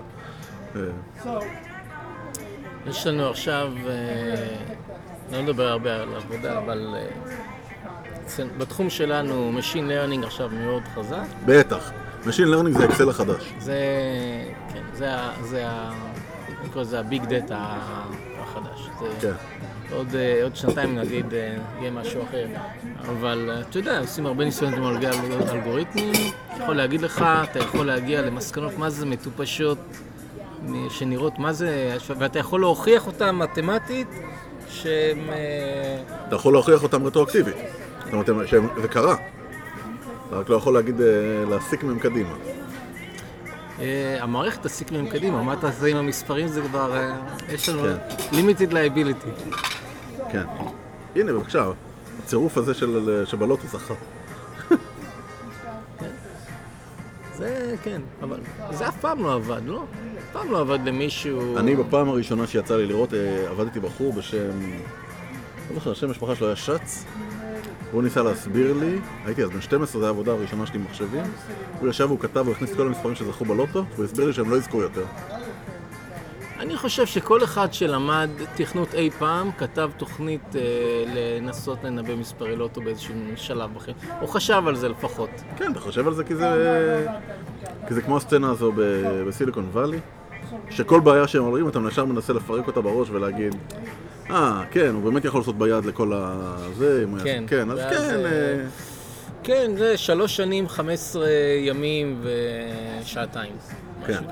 יש לנו עכשיו, לא מדבר הרבה על עבודה, אבל בתחום שלנו Machine Learning עכשיו מאוד חזק. בטח. Machine Learning זה אקסל החדש. זה, כן, זה ה... זה ה... זה הביג דאטה החדש. כן. עוד, עוד שנתיים נגיד יהיה משהו אחר. אבל אתה יודע, עושים הרבה ניסיונות עם אלגוריתמים. יכול להגיד לך, אתה יכול להגיע למסקנות מה זה מטופשות, שנראות מה זה, ואתה יכול להוכיח אותם מתמטית, שהם... אתה יכול להוכיח אותם רטרואקטיבית. זאת אומרת, שזה קרה. אתה רק לא יכול להגיד, להסיק מהם קדימה. המערכת תסיק מהם קדימה, מה תעשה עם המספרים זה כבר, יש לנו limited liability. כן. הנה בבקשה, הצירוף הזה שבלוטו זכה. זה כן, אבל זה אף פעם לא עבד, לא? אף פעם לא עבד למישהו... אני בפעם הראשונה שיצא לי לראות, עבדתי בחור בשם... לא זוכר, השם המשפחה שלו היה שץ. הוא ניסה להסביר לי, הייתי אז בן שתים עשרה, זו העבודה הראשונה שלי עם מחשבים. הוא ישב והוא כתב, הוא הכניס את כל המספרים שזכו בלוטו, והוא הסביר לי שהם לא יזכו יותר. אני אני חושב שכל אחד שלמד תכנות אי פעם, כתב תוכנית אה, לנסות לנבא מספרי לוטו באיזשהו שלב בחיים. הוא חשב על זה לפחות. כן, אתה חושב על זה כי זה, כי זה כמו הסצנה הזו ב- בסיליקון ואלי, שכל בעיה שהם אומרים, אתה נשאר מנסה לפרק אותה בראש ולהגיד, אה, כן, הוא באמת יכול לעשות ביד לכל הזה, אם הוא כן, יעשה, כן, אז ואז, כן. אה, אה, כן, זה שלוש שנים, חמישה עשר ימים ושעתיים. כן. משהו כזה.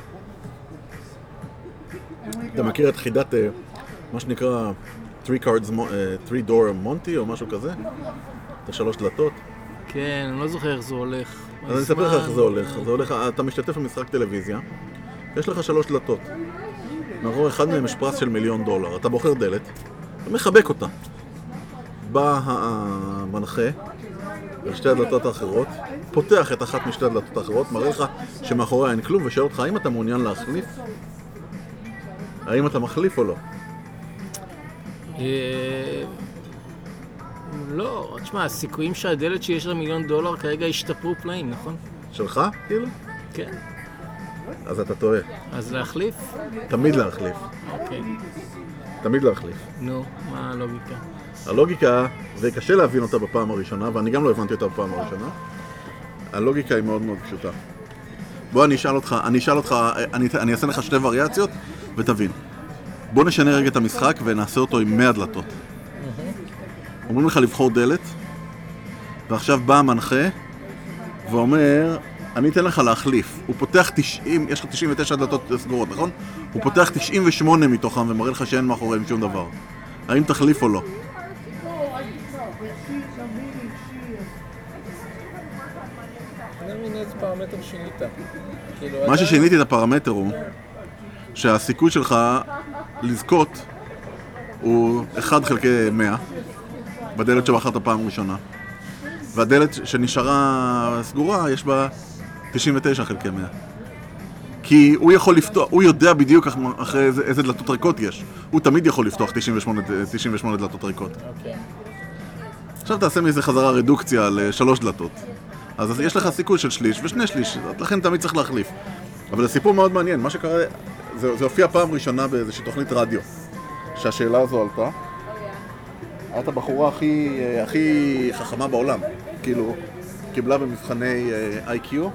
אתה מכיר את חידת, אה, מה שנקרא three cards, mo- אה, three door Monty או משהו כזה? את השלוש דלתות? כן, אני לא זוכר איך זה הולך. אז אני אספר לך איך זה הולך. זה הולך, אתה משתתף במשחק טלוויזיה, יש לך שלוש דלתות. מאחורי אחד מהם יש פרס של מיליון דולר. אתה בוחר דלת, ומחבק אותה. בא המנחה, לשתי הדלתות האחרות, פותח את אחת משתי הדלתות האחרות, מראה לך שמאחוריה אין כלום, ושואל אותך האם אתה מעוניין להחליף? האם אתה מחליף או לא? אה, לא, תשמע, הסיכויים שהדלת שיש לה מיליון דולר כרגע השתפרו פלאים, נכון? שלך, כאילו? כן. אז אתה טועה. אז להחליף? תמיד להחליף. אוקיי. תמיד להחליף. נו, מה הלוגיקה? הלוגיקה, וקשה להבין אותה בפעם הראשונה, ואני גם לא הבנתי אותה בפעם הראשונה. הלוגיקה היא מאוד מאוד פשוטה. בוא אני אשאל אותך, אני אשאל אותך, אני, אני אעשה לך שתי וריאציות ותבין. בוא נשנה רגע את המשחק ונעשה אותו עם מאה דלתות. אומרים לך לבחור דלת, ועכשיו בא המנחה ואומר, אני אתן לך להחליף. הוא פותח תשעים, יש לך תשעים ותשע דלתות סגורות, נכון? הוא פותח תשעים ושמונה מתוכם ומראה לך שאין מאחוריהם שום דבר. האם תחליף או לא? אני לא מבין איזה פרמטר שינית. מה ששיניתי את הפרמטר הוא שהסיכוי שלך לזכות הוא אחד חלקי מאה בדלת שבחרת פעם ראשונה, והדלת שנשארה סגורה יש בה תשעים ותשע חלקי מאה, כי הוא יכול לפתוח, הוא יודע בדיוק אחרי איזה, איזה דלתות ריקות יש. הוא תמיד יכול לפתוח תשעים ושמונה, תשעים ושמונה דלתות ריקות. אוקיי. עכשיו תעשה מזה חזרה רדוקציה לשלוש דלתות, אז יש לך סיכוי של שליש ושני שליש, לכן תמיד צריך להחליף. אבל זה סיפור מאוד מעניין. מה שקרה, זה, זה הופיע פעם ראשונה באיזושהי תוכנית רדיו, שהשאלה הזו עלתה. הייתה הבחורה הכי, הכי חכמה בעולם, כאילו, קיבלה במבחני איי קיו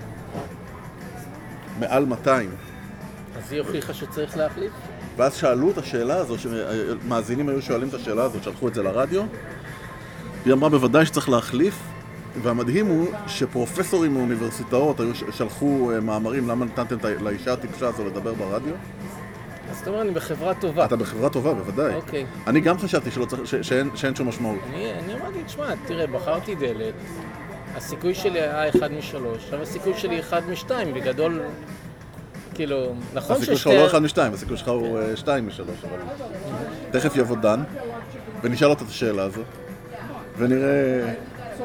מעל מאתיים. אז היא הוכיחה שצריך להחליף? ואז שאלו את השאלה הזו, שמאזינים היו שואלים את השאלה הזו, שלחו את זה לרדיו. היא אמרה בוודאי שצריך להחליף, והמדהים הוא שפרופסורים מאוניברסיטאות היו שלחו מאמרים למה נתנתם לאישה הטיפשה הזו לדבר ברדיו. אז אתה אומר, אני בחברה טובה. אתה בחברה טובה, בוודאי. אוקיי. אני גם חשבתי שלא צריך, ש, שאין, שאין שום משמעות. אני, אני אמרתי, תשמע, תראה, בחרתי דלת, הסיכוי שלי היה אחד משלוש, עכשיו הסיכוי שלי אחד משתיים, בגדול, כאילו, נכון הסיכוי שלך הוא לא אחד משתיים, הסיכוי שלך הוא שתיים משלוש, אבל תכף יבוא דן, ונשאל אותו את השאלה הזו, ונראה...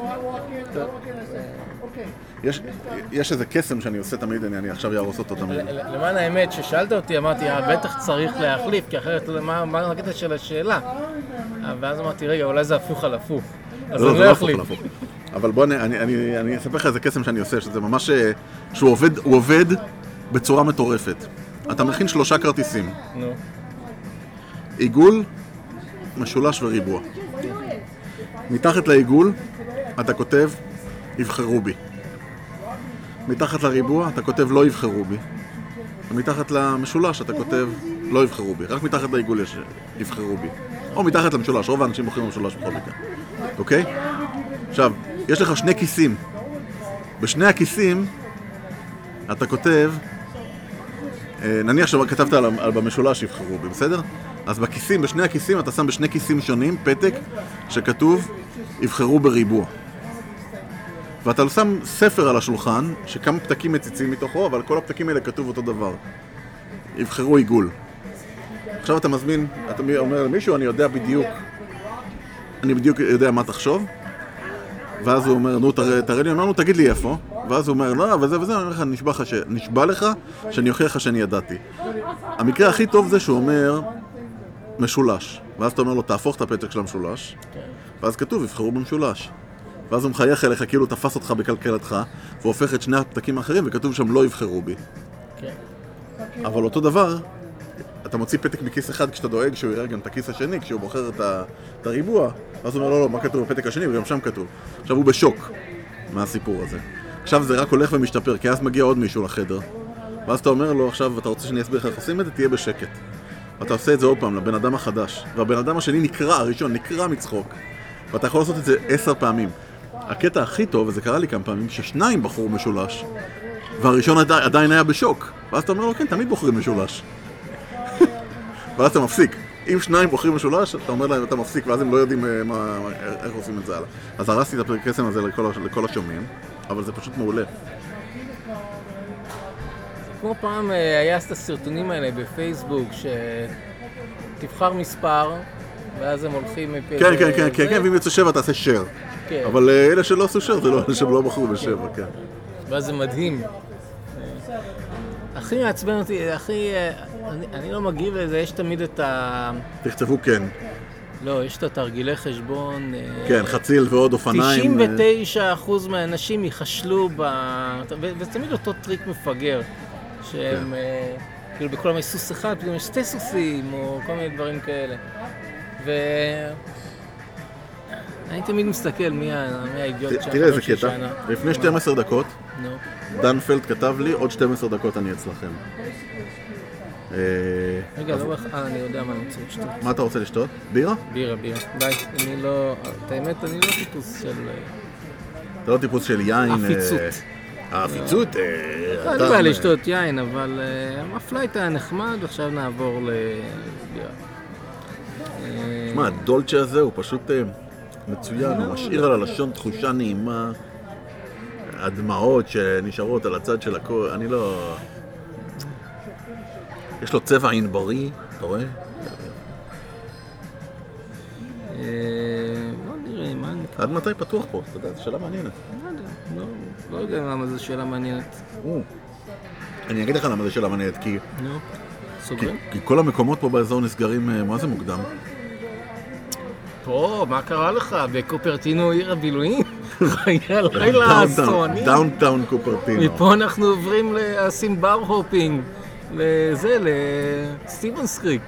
יש, יש איזה קסם שאני עושה תמיד, אני, אני עכשיו יארוס אותו תמיד. למען האמת, ששאלת אותי, אמרתי, אה, בטח צריך להחליף, כי אחרת, מה, מה הקטע של השאלה? ואז אמרתי, רגע, אולי זה הפוך על הפוך. אז לא, אני זה לא לא הפוך אחליף. על הפוך. אבל בוא, אני, אני, אני, אני אספר לך איזה קסם שאני עושה, שזה ממש, שהוא עובד, הוא עובד בצורה מטורפת. אתה מכין שלושה כרטיסים. נו. עיגול, משולש וריבוע. מתחת לעיגול, אתה כותב, יבחרו בי. מתחת לריבוע, אתה כותב, לא יבחרו בי. ומתחת למשולש, אתה כותב, לא יבחרו בי. רק מתחת לעיגול יש, יבחרו בי. או מתחת למשולש, רוב האנשים בוחרים במשולש בכל מקרה. אוקיי? עכשיו, יש לך שני כיסים. בשני הכיסים, אתה כותב, נניח שכתבת על, על במשולש יבחרו בי, בסדר? אז בכיסים, בשני הכיסים, אתה שם בשני כיסים שונים פתק שכתוב, יבחרו בריבוע. ואתה שם ספר על השולחן, שכמה פתקים מציצים מתוכו, אבל כל הפתקים האלה כתוב אותו דבר. יבחרו עיגול. עכשיו אתה מזמין, אתה אומר למישהו, אני יודע בדיוק, אני בדיוק יודע מה תחשוב, ואז הוא אומר, נו, תראה, תראה לי, אמרנו, תגיד לי איפה, ואז הוא אומר, לא, וזה וזה, אני אומר לך, נשבע לך, ש... נשבע לך שאני אוכיח לך שאני ידעתי. המקרה הכי טוב זה שהוא אומר, משולש, ואז אתה אומר לו, תהפוך את הפתק של המשולש, ואז כתוב, יבחרו במשולש. ואז הוא מחייך אליך, כאילו תפס אותך בקלקלתך, והופך את שני הפתקים האחרים, וכתוב שם לא יבחרו בי. אבל אותו דבר, אתה מוציא פתק מכיס אחד כשאתה דואג שהוא יראה גם את הכיס השני, כשהוא בוחר את, ה, את הריבוע, אז הוא אומר, לא, לא, מה כתוב בפתק השני, וגם שם כתוב. עכשיו הוא בשוק מהסיפור הזה. עכשיו זה רק הולך ומשתפר, כי אז מגיע עוד מישהו לחדר. ואז אתה אומר לו, עכשיו, אתה רוצה שאני אסביר איך עושים את זה, תהיה בשקט. ואתה עושה את זה עוד פעם לבן אדם החדש. והבן אדם השני נקרא, הראשון נקרא מצחוק. ואתה יכול לעשות את זה עשר פעמים. הקטע הכי טוב, וזה קרה לי כמה פעמים, ששניים בחרו משולש, והראשון עדיין, עדיין היה בשוק. ואז אתה אומר לו, כן, תמיד בוחרים משולש. ואז אתה מפסיק. אם שניים בוחרים משולש, אתה אומר להם, אתה מפסיק, ואז הם לא יודעים מה, מה, איך עושים את זה הלאה. אז הרסתי את הקסם הזה לכל, לכל השומעים, אבל זה פשוט מעולה. כמו פעם היה את הסרטונים האלה בפייסבוק, שתבחר מספר, ואז הם הולכים מפה... כן, כן, כן, כן, כן, ואם יוצא שבע תעשה שר. כן. אבל אלה שלא עשו שר, זה לא אלה שלא בחרו בשבע, כן. ואז זה מדהים. הכי מעצבן אותי, הכי... אני, אני לא מגיב לזה, יש תמיד את ה... תכתבו כן. לא, יש את התרגילי חשבון... כן, חציל ועוד אופניים. תשעים ותשעה אחוז מהאנשים ייחשלו ב... וזה תמיד אותו טריק מפגר, שהם כאילו בכל מיני סוס אחד, פתאום יש שתי סוסים, או כל מיני דברים כאלה. ו... אני תמיד מסתכל מי האידיוט תראה איזה קטע, לפני שתים עשרה דקות, דן פלד כתב לי, עוד שתים עשרה דקות אני אצלכם. רגע, לא, אני יודע מה אני רוצה לשתות. מה אתה רוצה לשתות? בירה? בירה, בירה. ביי, אני לא, את האמת, אני לא טיפוס של... אתה לא טיפוס של יין... עפיצות. העפיצות? לא, אני בא לשתות יין, אבל הפלייט היה נחמד, עכשיו נעבור לבירה. מה, הדולצ'ה הזה הוא פשוט מצוין, הוא משאיר על הלשון תחושה נעימה, הדמעות שנשארות על הצד של הכל, אני לא... יש לו צבע ענברי, אתה רואה? לא נראה, מה אני... עד מתי פתוח פה? אתה יודע, זו שאלה מעניינת. לא יודע, לא יודע למה זו שאלה מעניינת. אני אגיד לך למה זו שאלה מעניינת, כי... נו, סוגרים? כי כל המקומות פה באזור נסגרים, מה זה מוקדם? פה, מה קרה לך? בקופרטינו עיר הבילויים? היה לילה אסוני. דאונטאון קופרטינו. מפה אנחנו עוברים לעשים בר הופינג. לזה, לסטיבנס קריק.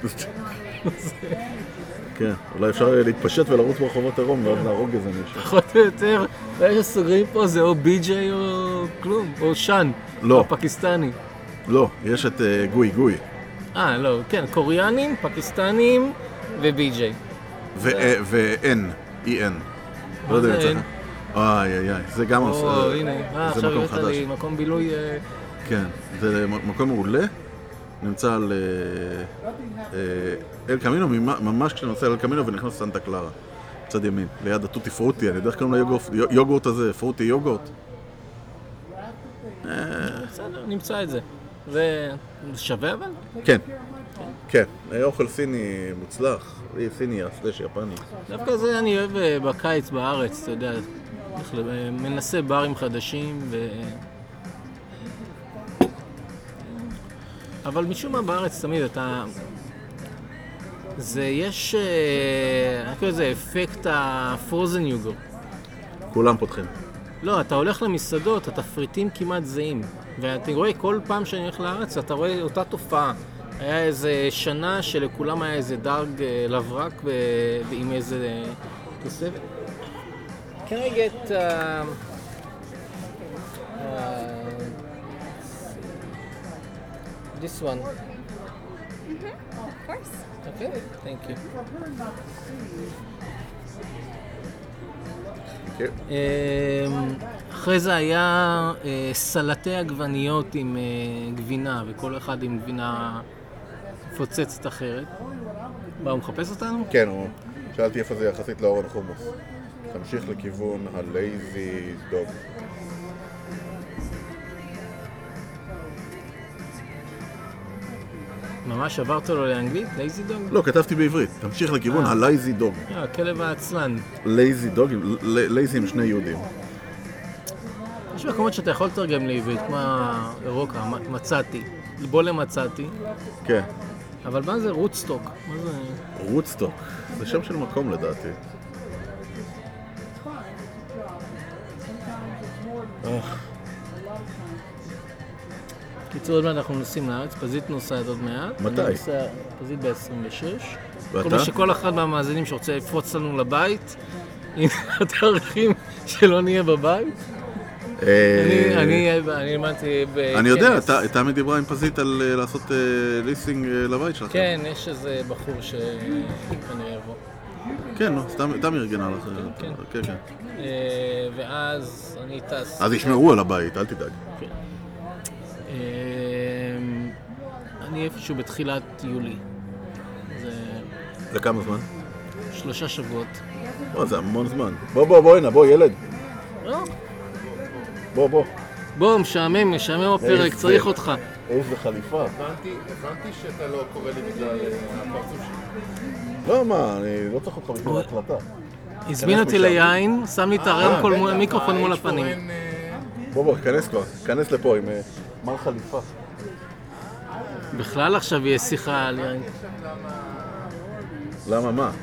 כן, אולי אפשר להתפשט ולרוץ ברחובות עירום ועוד להרוג איזה מישהו. פחות או יותר, מה שסוגרים פה זה או בי-ג'יי או כלום, או שאן. לא. או פקיסטני. לא, יש את גוי גוי. אה, לא, כן, קוריאנים, פקיסטנים ובי-ג'יי. ו-N, E-N. מה זה N? איי, איי, איי, זה גם... או, הנה, עכשיו הבאת לי מקום בילוי... כן, זה מקום מעולה, נמצא על אל קמינו, ממש כשנוסע אל קמינו ונכנס סנטה קלרה, צד ימין, ליד הטוטי פרוטי, אני יודע איך קוראים ליוגורט הזה, פרוטי יוגורט. בסדר, נמצא את זה. זה שווה אבל? כן, כן, אוכל סיני מוצלח, סיני סלש יפני. דווקא זה אני אוהב בקיץ בארץ, אתה יודע, מנסה ברים חדשים ו... אבל משום מה בארץ תמיד אתה... זה יש... אני חושב שזה אפקט הפרוזן יוגורט. כולם פותחים. לא, אתה הולך למסעדות, התפריטים כמעט זהים. ואתה רואה כל פעם שאני הולך לארץ, אתה רואה אותה תופעה. היה איזה שנה שלכולם היה איזה דרג לברק ועם איזה תוספת. Can I get... Uh, uh, This one. Mm-hmm. Of course. Okay, thank you. Okay. אחרי זה היה סלטי עגבניות עם גבינה, וכל אחד עם גבינה מפוצצת אחרת. מה, הוא מחפש אותנו? כן, הוא... שאלתי איפה זה יחסית לאורן חומוס. תמשיך לכיוון הלייזי דוג. ממש עברת לו לאנגלית? לייזי דוג? לא, כתבתי בעברית. תמשיך לכיוון הלייזי דוג. הכלב העצלן. לייזי דוג, לייזי עם שני יהודים. יש מקומות שאתה יכול לתרגם לעברית, כמו אירוקה, מצאתי. בוא למצאתי. כן. אבל מה זה רוטסטוק? מה זה... רוטסטוק. זה שם של מקום לדעתי. קיצור, עוד מעט אנחנו נוסעים לארץ, פזית נוסעת עוד מעט. מתי? אני נוסע פזית ב-עשרים ושש. ואתה? כל מי שכל אחד מהמאזינים שרוצה לפרוץ לנו לבית, עם התאריכים שלא נהיה בבית. אני, אני, אני למדתי בכנס. אני יודע, תמי דיברה עם פזית על לעשות ליסינג לבית שלכם. כן, יש איזה בחור שכנראה יבוא. כן, נו, תמי ארגנה לך. כן. כן, כן. ואז אני טס. אז ישמעו על הבית, אל תדאג. אני איפשהו בתחילת יולי. זה לכמה זמן? שלושה שבועות. או, זה המון זמן. בוא, בוא, בוא, הנה, בוא, ילד. לא. בוא, בוא. בוא, משעמם, משעמם הפרק, צריך אותך. איזה חליפה. הבנתי שאתה לא קורא לי בגלל הפרצוף שלי. לא, מה, אני לא צריך אותך בגלל ההקלטה. הזמין אותי ליין, שם לי את הרמקול מול המיקרופון מול הפנים. בוא, בוא, כנס כבר. כנס לפה עם מר חליפה. בכלל עכשיו יהיה שיחה על יין. למה, מה?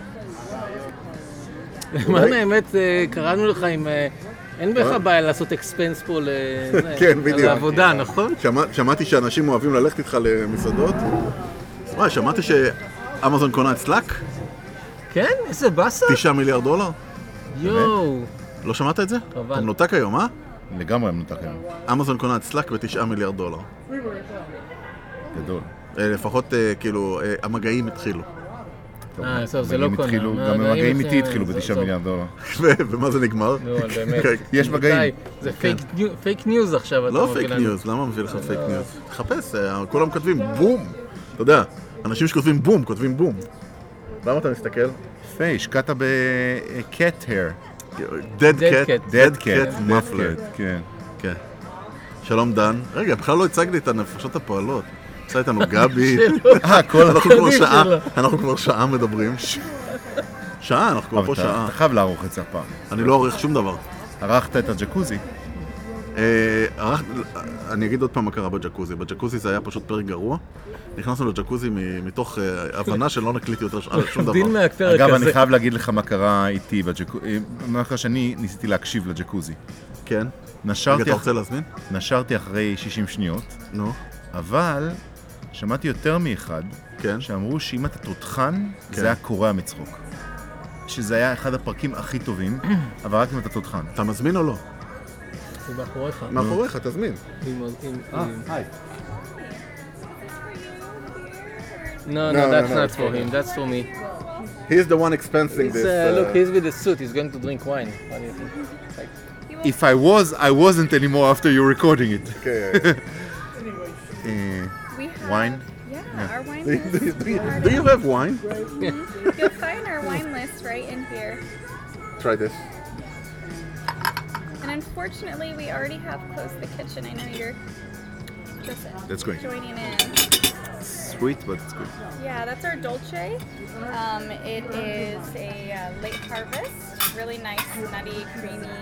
למען האמת, קראנו לך עם... אין בך בעיה לעשות אקספנס פה לעבודה, נכון? שמעתי שאנשים אוהבים ללכת איתך למסעדות. וואי, שמעתי שאמזון קונה את סלאק? כן? איזה בסה? תשעה מיליארד דולר? יואו. לא שמעת את זה? חבל. אתה מנותק היום, אה? לגמרי מנותק היום. אמזון קונה את סלאק ב-תשעה מיליארד דולר. גדול. לפחות, כאילו, המגעים התחילו. אה, טוב, זה לא קונה. גם המגעים איתי התחילו ב-תשעה מיליארד דולר. ומה זה נגמר? נו, באמת. יש מגעים. זה פייק ניוז עכשיו. לא פייק ניוז, למה מביא לך פייק ניוז? תחפש, כולם כותבים בום. אתה יודע, אנשים שכותבים בום, כותבים בום. למה אתה מסתכל? יפה, השקעת ב-cat hair. dead cat, dead cat muffler. כן. כן. שלום דן. רגע, בכלל לא הצגתי את הנפשות הפועלות. עשה איתנו גבי. אנחנו כבר שעה מדברים. שעה, אנחנו כבר פה שעה. אתה חייב לערוך את זה הפעם. אני לא עורך שום דבר. ערכת את הג'קוזי? אני אגיד עוד פעם מה קרה בג'קוזי. בג'קוזי זה היה פשוט פרק גרוע. נכנסנו לג'קוזי מתוך הבנה שלא נקליט יותר שום דבר. אגב, אני חייב להגיד לך מה קרה איתי בג'קוזי. מה קרה שאני ניסיתי להקשיב לג'קוזי. כן. נשרתי... אתה רוצה להזמין? נשרתי אחרי שישים שניות. נו. אבל שמעתי יותר מאחד, כן. שאמרו שאם אתה תותחן, כן. זה היה קורע מצחוק. שזה היה אחד הפרקים הכי טובים, אבל רק אם אתה תותחן. אתה מזמין או לא? הוא מאחוריך. מאחוריך, תזמין. אה, היי. No, no, that's not for him, that's for me. He's the one expensing this. Look, he's with the suit, he's going to drink wine. What do you think? If I was, I wasn't anymore after you recording it. Okay. We have, wine? Yeah, our wine do, list. you, do, you, do you have wine? You'll find our wine list right in here. Try this. And unfortunately, we already have closed the kitchen. I know you're just That's great. joining in. Sweet, but it's good. Yeah, that's our Dolce. Um, it is a uh, late harvest. Really nice, nutty, creamy.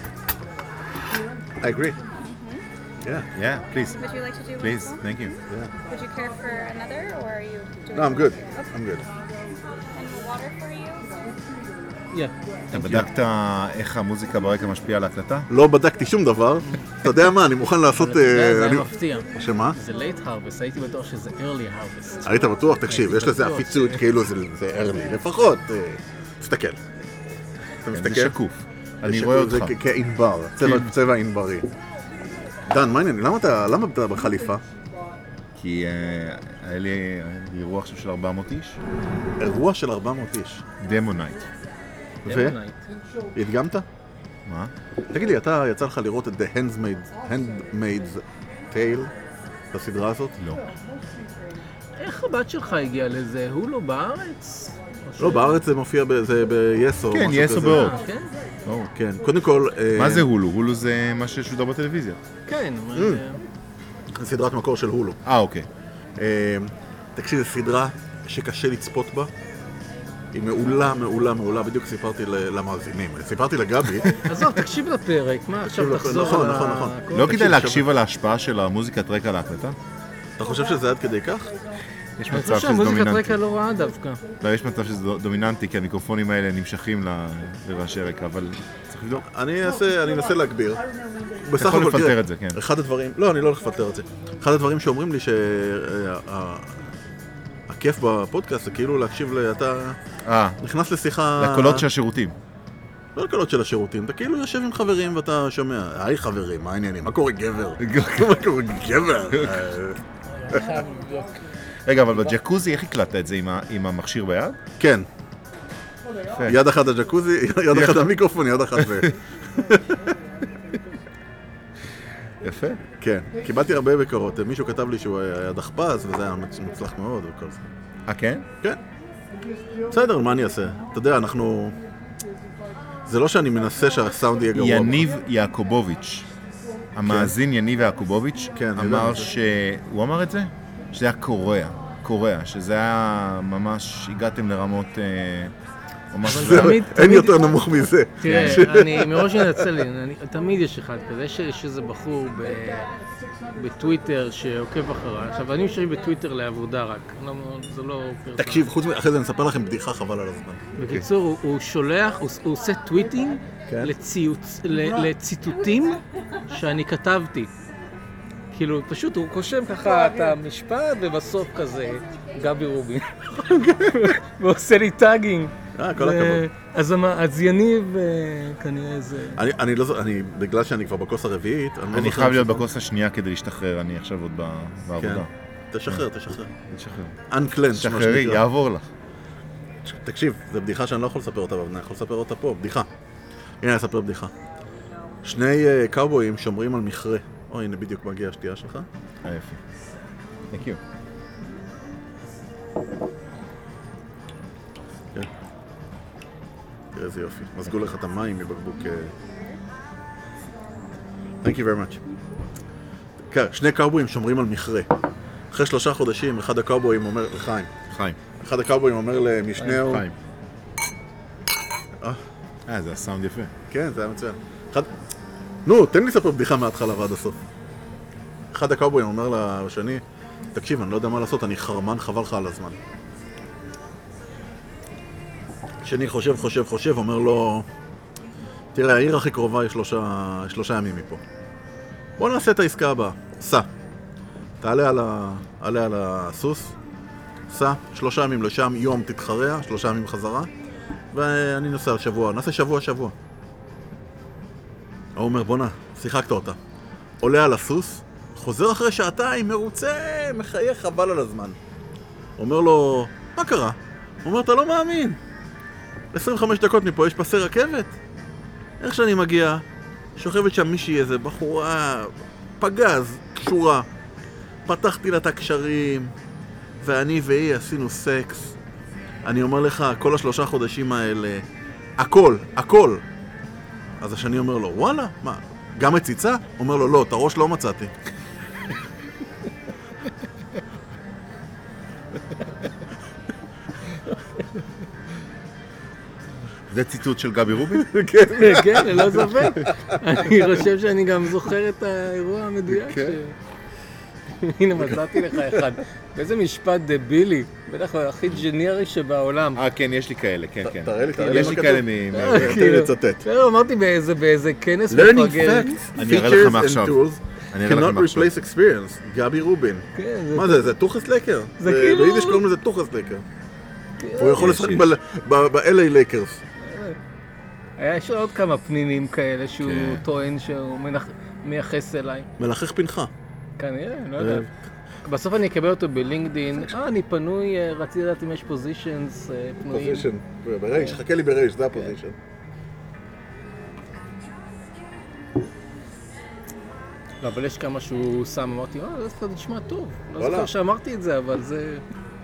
I agree. Yeah. Yeah, please. Would you like to do Please, one? thank you. Yeah. Would you care for another, or are you doing? No, I'm good. Okay. I'm good. And water for you? Yeah. אתה בדקת איך המוזיקה ברקע משפיעה על ההקלטה? לא בדקתי שום דבר. אתה יודע מה, אני מוכן לעשות... זה היה מפתיע. שמה? זה late harvest, הייתי בטוח שזה early harvest. היית בטוח? תקשיב, יש לזה אפיצות, כאילו זה early. לפחות, תסתכל. אתה מסתכל? זה שקוף. אני רואה אותך. זה כענבר, צבע ענברי. דן, מה העניין? למה אתה בחליפה? כי היה לי אירוע עכשיו של ארבע מאות איש. אירוע של ארבע מאות איש? דמו נייט. ו? הדגמת? מה? תגיד לי, אתה יצא לך לראות את The Handmaid's Tale, את הסדרה הזאת? לא. איך הבת שלך הגיעה לזה? הוא לא בארץ? לא, בארץ זה מופיע ב-יס או כן, משהו יס או כזה. בהוט. כן? כן, קודם כל... מה זה הולו? הולו זה מה ששודר בטלוויזיה. כן. זה סדרת מקור של הולו. אה, אוקיי. תקשיב, זו סדרה שקשה לצפות בה. היא מעולה, מעולה, מעולה. בדיוק סיפרתי למאזינים. סיפרתי לגבי. עזוב, תקשיב לפרק. מה עכשיו תחזור? נכון, נכון, נכון. לא כדאי להקשיב על ההשפעה של המוזיקת רקע על ההקלטה? אתה חושב שזה עד כדי כך? יש אני מצב חושב שזה שהמוזיקת דומיננטי. רקע לא רעה דווקא. לא, יש מצב שזה דומיננטי, כי המיקרופונים האלה נמשכים ל- לרעשי רקע, אבל צריך לבדוק. אני אנסה, אני אנסה להגביר. אתה בסך יכול הכל, לפלטר תראה, את זה, כן. אחד הדברים, לא, אני לא הולך לפלטר את זה. אחד הדברים שאומרים לי שהכיף בפודקאסט זה כאילו להקשיב ל... אתה אה, נכנס לשיחה... לקולות של השירותים. לא לקולות של השירותים, אתה כאילו יושב עם חברים ואתה שומע, היי חברים, מה העניינים? מה קורה גבר? מה קורה גבר? רגע, אבל בג'קוזי, איך הקלטת את זה עם ה- עם המכשיר ביד? כן, יפה. יד אחת הג'קוזי, יד אחת המיקרופון, יד אחת זה. יפה. כן, קיבלתי הרבה ביקורות, מישהו כתב לי שהוא היה דחפז וזה היה מוצלח מאוד וכל זה. אה, כן? כן. בסדר, מה אני אעשה? אתה יודע, אנחנו... זה לא שאני מנסה שהסאונד יהיה גרוע. יניב יעקובוביץ', המאזין יניב יעקובוביץ', כן, אני יודע אמר את זה. ש... הוא אמר את זה? שזה היה קוריאה. קוריאה, שזה היה ממש, הגעתם לרמות... אה, ממש... אבל זהו, תמיד- אין תמיד- יותר נמוך מזה. תראה, אני מראש אנצל לי, אני- תמיד יש אחד כזה, יש- יש איזה בחור ב- בטוויטר שעוקב אחריי. עכשיו, אני משתמש בטוויטר לעבודה רק, לא- זה לא... פרסונלי. תקשיב, חוץ מזה, אחרי זה אני אספר לכם בדיחה חבל על הזמן. בקיצור, הוא- הוא שולח, הוא הוא עושה טוויטים כן. לציוץ- ל- לציטוטים שאני כתבתי. כאילו, פשוט הוא קושם ככה את המשפט, ובסוף כזה, גבי רובין. ועושה לי טאגינג. אה, כל ו- הכבוד. אז המ- אז יניב, אה, כנראה זה... אני, אני לא זו, אני, בגלל שאני כבר בכוס הרביעית, אני לא אני זוכר חייב להיות שפה- בכוס השנייה כדי להשתחרר, אני עכשיו עוד ב- כן. בעבודה. תשחרר, תשחרר. תשחרר. Unclenched, מה תשחררי, שנקרא. יעבור לך. תקשיב, זו בדיחה שאני לא יכול לספר אותה, אבל אני יכול לספר אותה פה, בדיחה. הנה, אני אספר בדיחה. שני uh, קאובויים שומרים על מכרה. או, הנה בדיוק מגיעה השתייה שלך. אה, יפה. Thank you. כן. תראה איזה יופי. מזגו לך את המים מבקבוק... אה, Thank you very much. כן, שני קאובויים שומרים על מכרה. אחרי שלושה חודשים, אחד הקאובויים אומר... לחיים. חיים. אחד הקאובויים אומר למשנהו... חיים. אה, אה, זה הסאונד יפה. כן, זה היה מצוין. אחד... נו, תן לי לספר בדיחה מההתחלה ועד הסוף. אחד הקאובויים אומר לשני, תקשיב, אני לא יודע מה לעשות, אני חרמן, חבל לך על הזמן. שני חושב, חושב, חושב, אומר לו, תראה, העיר הכי קרובה היא שלושה, שלושה ימים מפה. בוא נעשה את העסקה הבאה. סע. תעלה על, ה... עלה על הסוס, סע, שלושה ימים לשם, יום תתחרע, שלושה ימים חזרה, ואני נוסע על שבוע, נעשה שבוע, שבוע. הוא אומר, בוא נע, שיחקת אותה. עולה על הסוס, חוזר אחרי שעתיים, מרוצה, מחייך, חבל על הזמן. אומר לו, מה קרה? הוא אומר, אתה לא מאמין. עשרים וחמש דקות מפה יש פסי רכבת. איך שאני מגיע, שוכבת שם מישהי, איזה בחורה, פגז, קשורה. פתחתי לה את הקשרים, ואני והיא עשינו סקס. אני אומר לך, כל השלושה חודשים האלה, הכל, הכל. אז השני אומר לו, וואלה, מה, גם מציצה? אומר לו, לא, את הראש לא מצאתי. זה ציטוט של גבי רובין? כן. כן, ללא ספק. אני חושב שאני גם זוכר את האירוע המדויק. כן. ש- הנה, מצאתי לך אחד. באיזה משפט דבילי, בטח הכי ג'ניארי שבעולם. אה, כן, יש לי כאלה, כן, כן. תראה לי, תראה לי יש מה לי כתוב. כאלה מ... אה, תן לי כאילו, לצטט. לא, אמרתי באיזה באיזה כנס Learning מפגר. facts, אני אראה לך features מעכשיו. and tools אני אראה לך cannot מעכשיו. replace experience. גבי רובין. כן, זה- מה זה, זה טוחס לקר? זה כאילו- ביידיש קוראים לזה טוחס לקר. הוא יכול יש, לשחק יש. ב-אל איי לייקרס. היה יש עוד כמה פנינים כאלה שהוא כן. טוען שהוא מנח- מייחס אליי. מלחך פנחה. כנראה, לא יודע. בסוף אני אקבל אותו בלינקדין. אה, אני פנוי, אה, רציתי לדעת אם יש פוזישנס פנויים. פוזיישן. ברייש, חכה לי ברייש, זה הפוזיישן. לא, אבל יש כמה שהוא שם, אמרתי, אה, זה דווקא נשמע טוב. לא וואלה. זוכר שאמרתי את זה, אבל זה...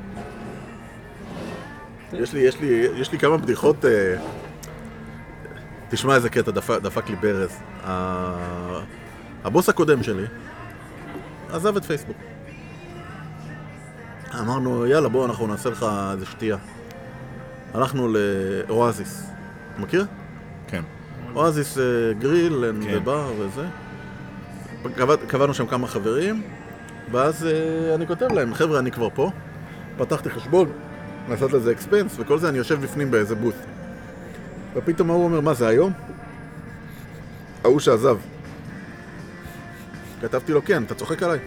יש לי, יש לי, יש לי כמה בדיחות, אה, תשמע איזה קטע, דפק, דפק לי ברז. ה- הבוס הקודם שלי עזב את פייסבוק. אמרנו, יאללה, בוא, אנחנו נעשה לך איזה שתייה. הלכנו לאואזיס. מכיר? כן. אואזיס אה, גריל כן. ובר וזה. קבע- קבענו שם כמה חברים, ואז אה, אני כותב להם, חבר'ה, אני כבר פה. פתחתי חשבון, לעשות לזה אקספנס, וכל זה אני יושב בפנים באיזה בוט. ופתאום הוא אומר, מה זה היום? ההוא שעזב. כתבתי לו, כן, אתה צוחק עליי?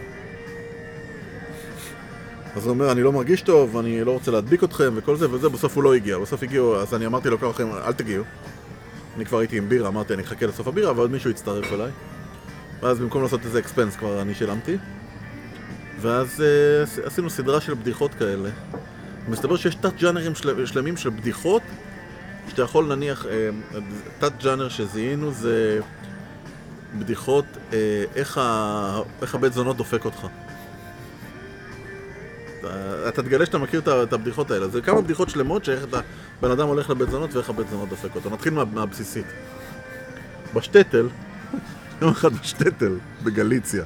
אז הוא אומר, אני לא מרגיש טוב, אני לא רוצה להדביק אתכם וכל זה וזה, בסוף הוא לא הגיע. בסוף הגיעו, אז אני אמרתי לו כמה אחרים, אל תגיעו. אני כבר הייתי עם בירה, אמרתי, אני אחכה לסוף הבירה, ועוד מישהו יצטרף אליי. ואז במקום לעשות איזה אקספנס כבר אני שילמתי. ואז uh, עשינו סדרה של בדיחות כאלה. מסתבר שיש תת-ג'אנרים של... שלמים של בדיחות, שאתה יכול נניח, uh, תת-ג'אנר שזיהינו זה בדיחות, uh, איך, ה... איך הבית זונות דופק אותך. אתה, אתה תגלה שאתה מכיר את הבדיחות האלה. זה כמה בדיחות שלמות שאיך אתה, בן אדם הולך לבית זונות ואיך הבית זונות דופק אותו. נתחיל מה, מהבסיסית. בשטטל, יום אחד בשטטל, בגליציה.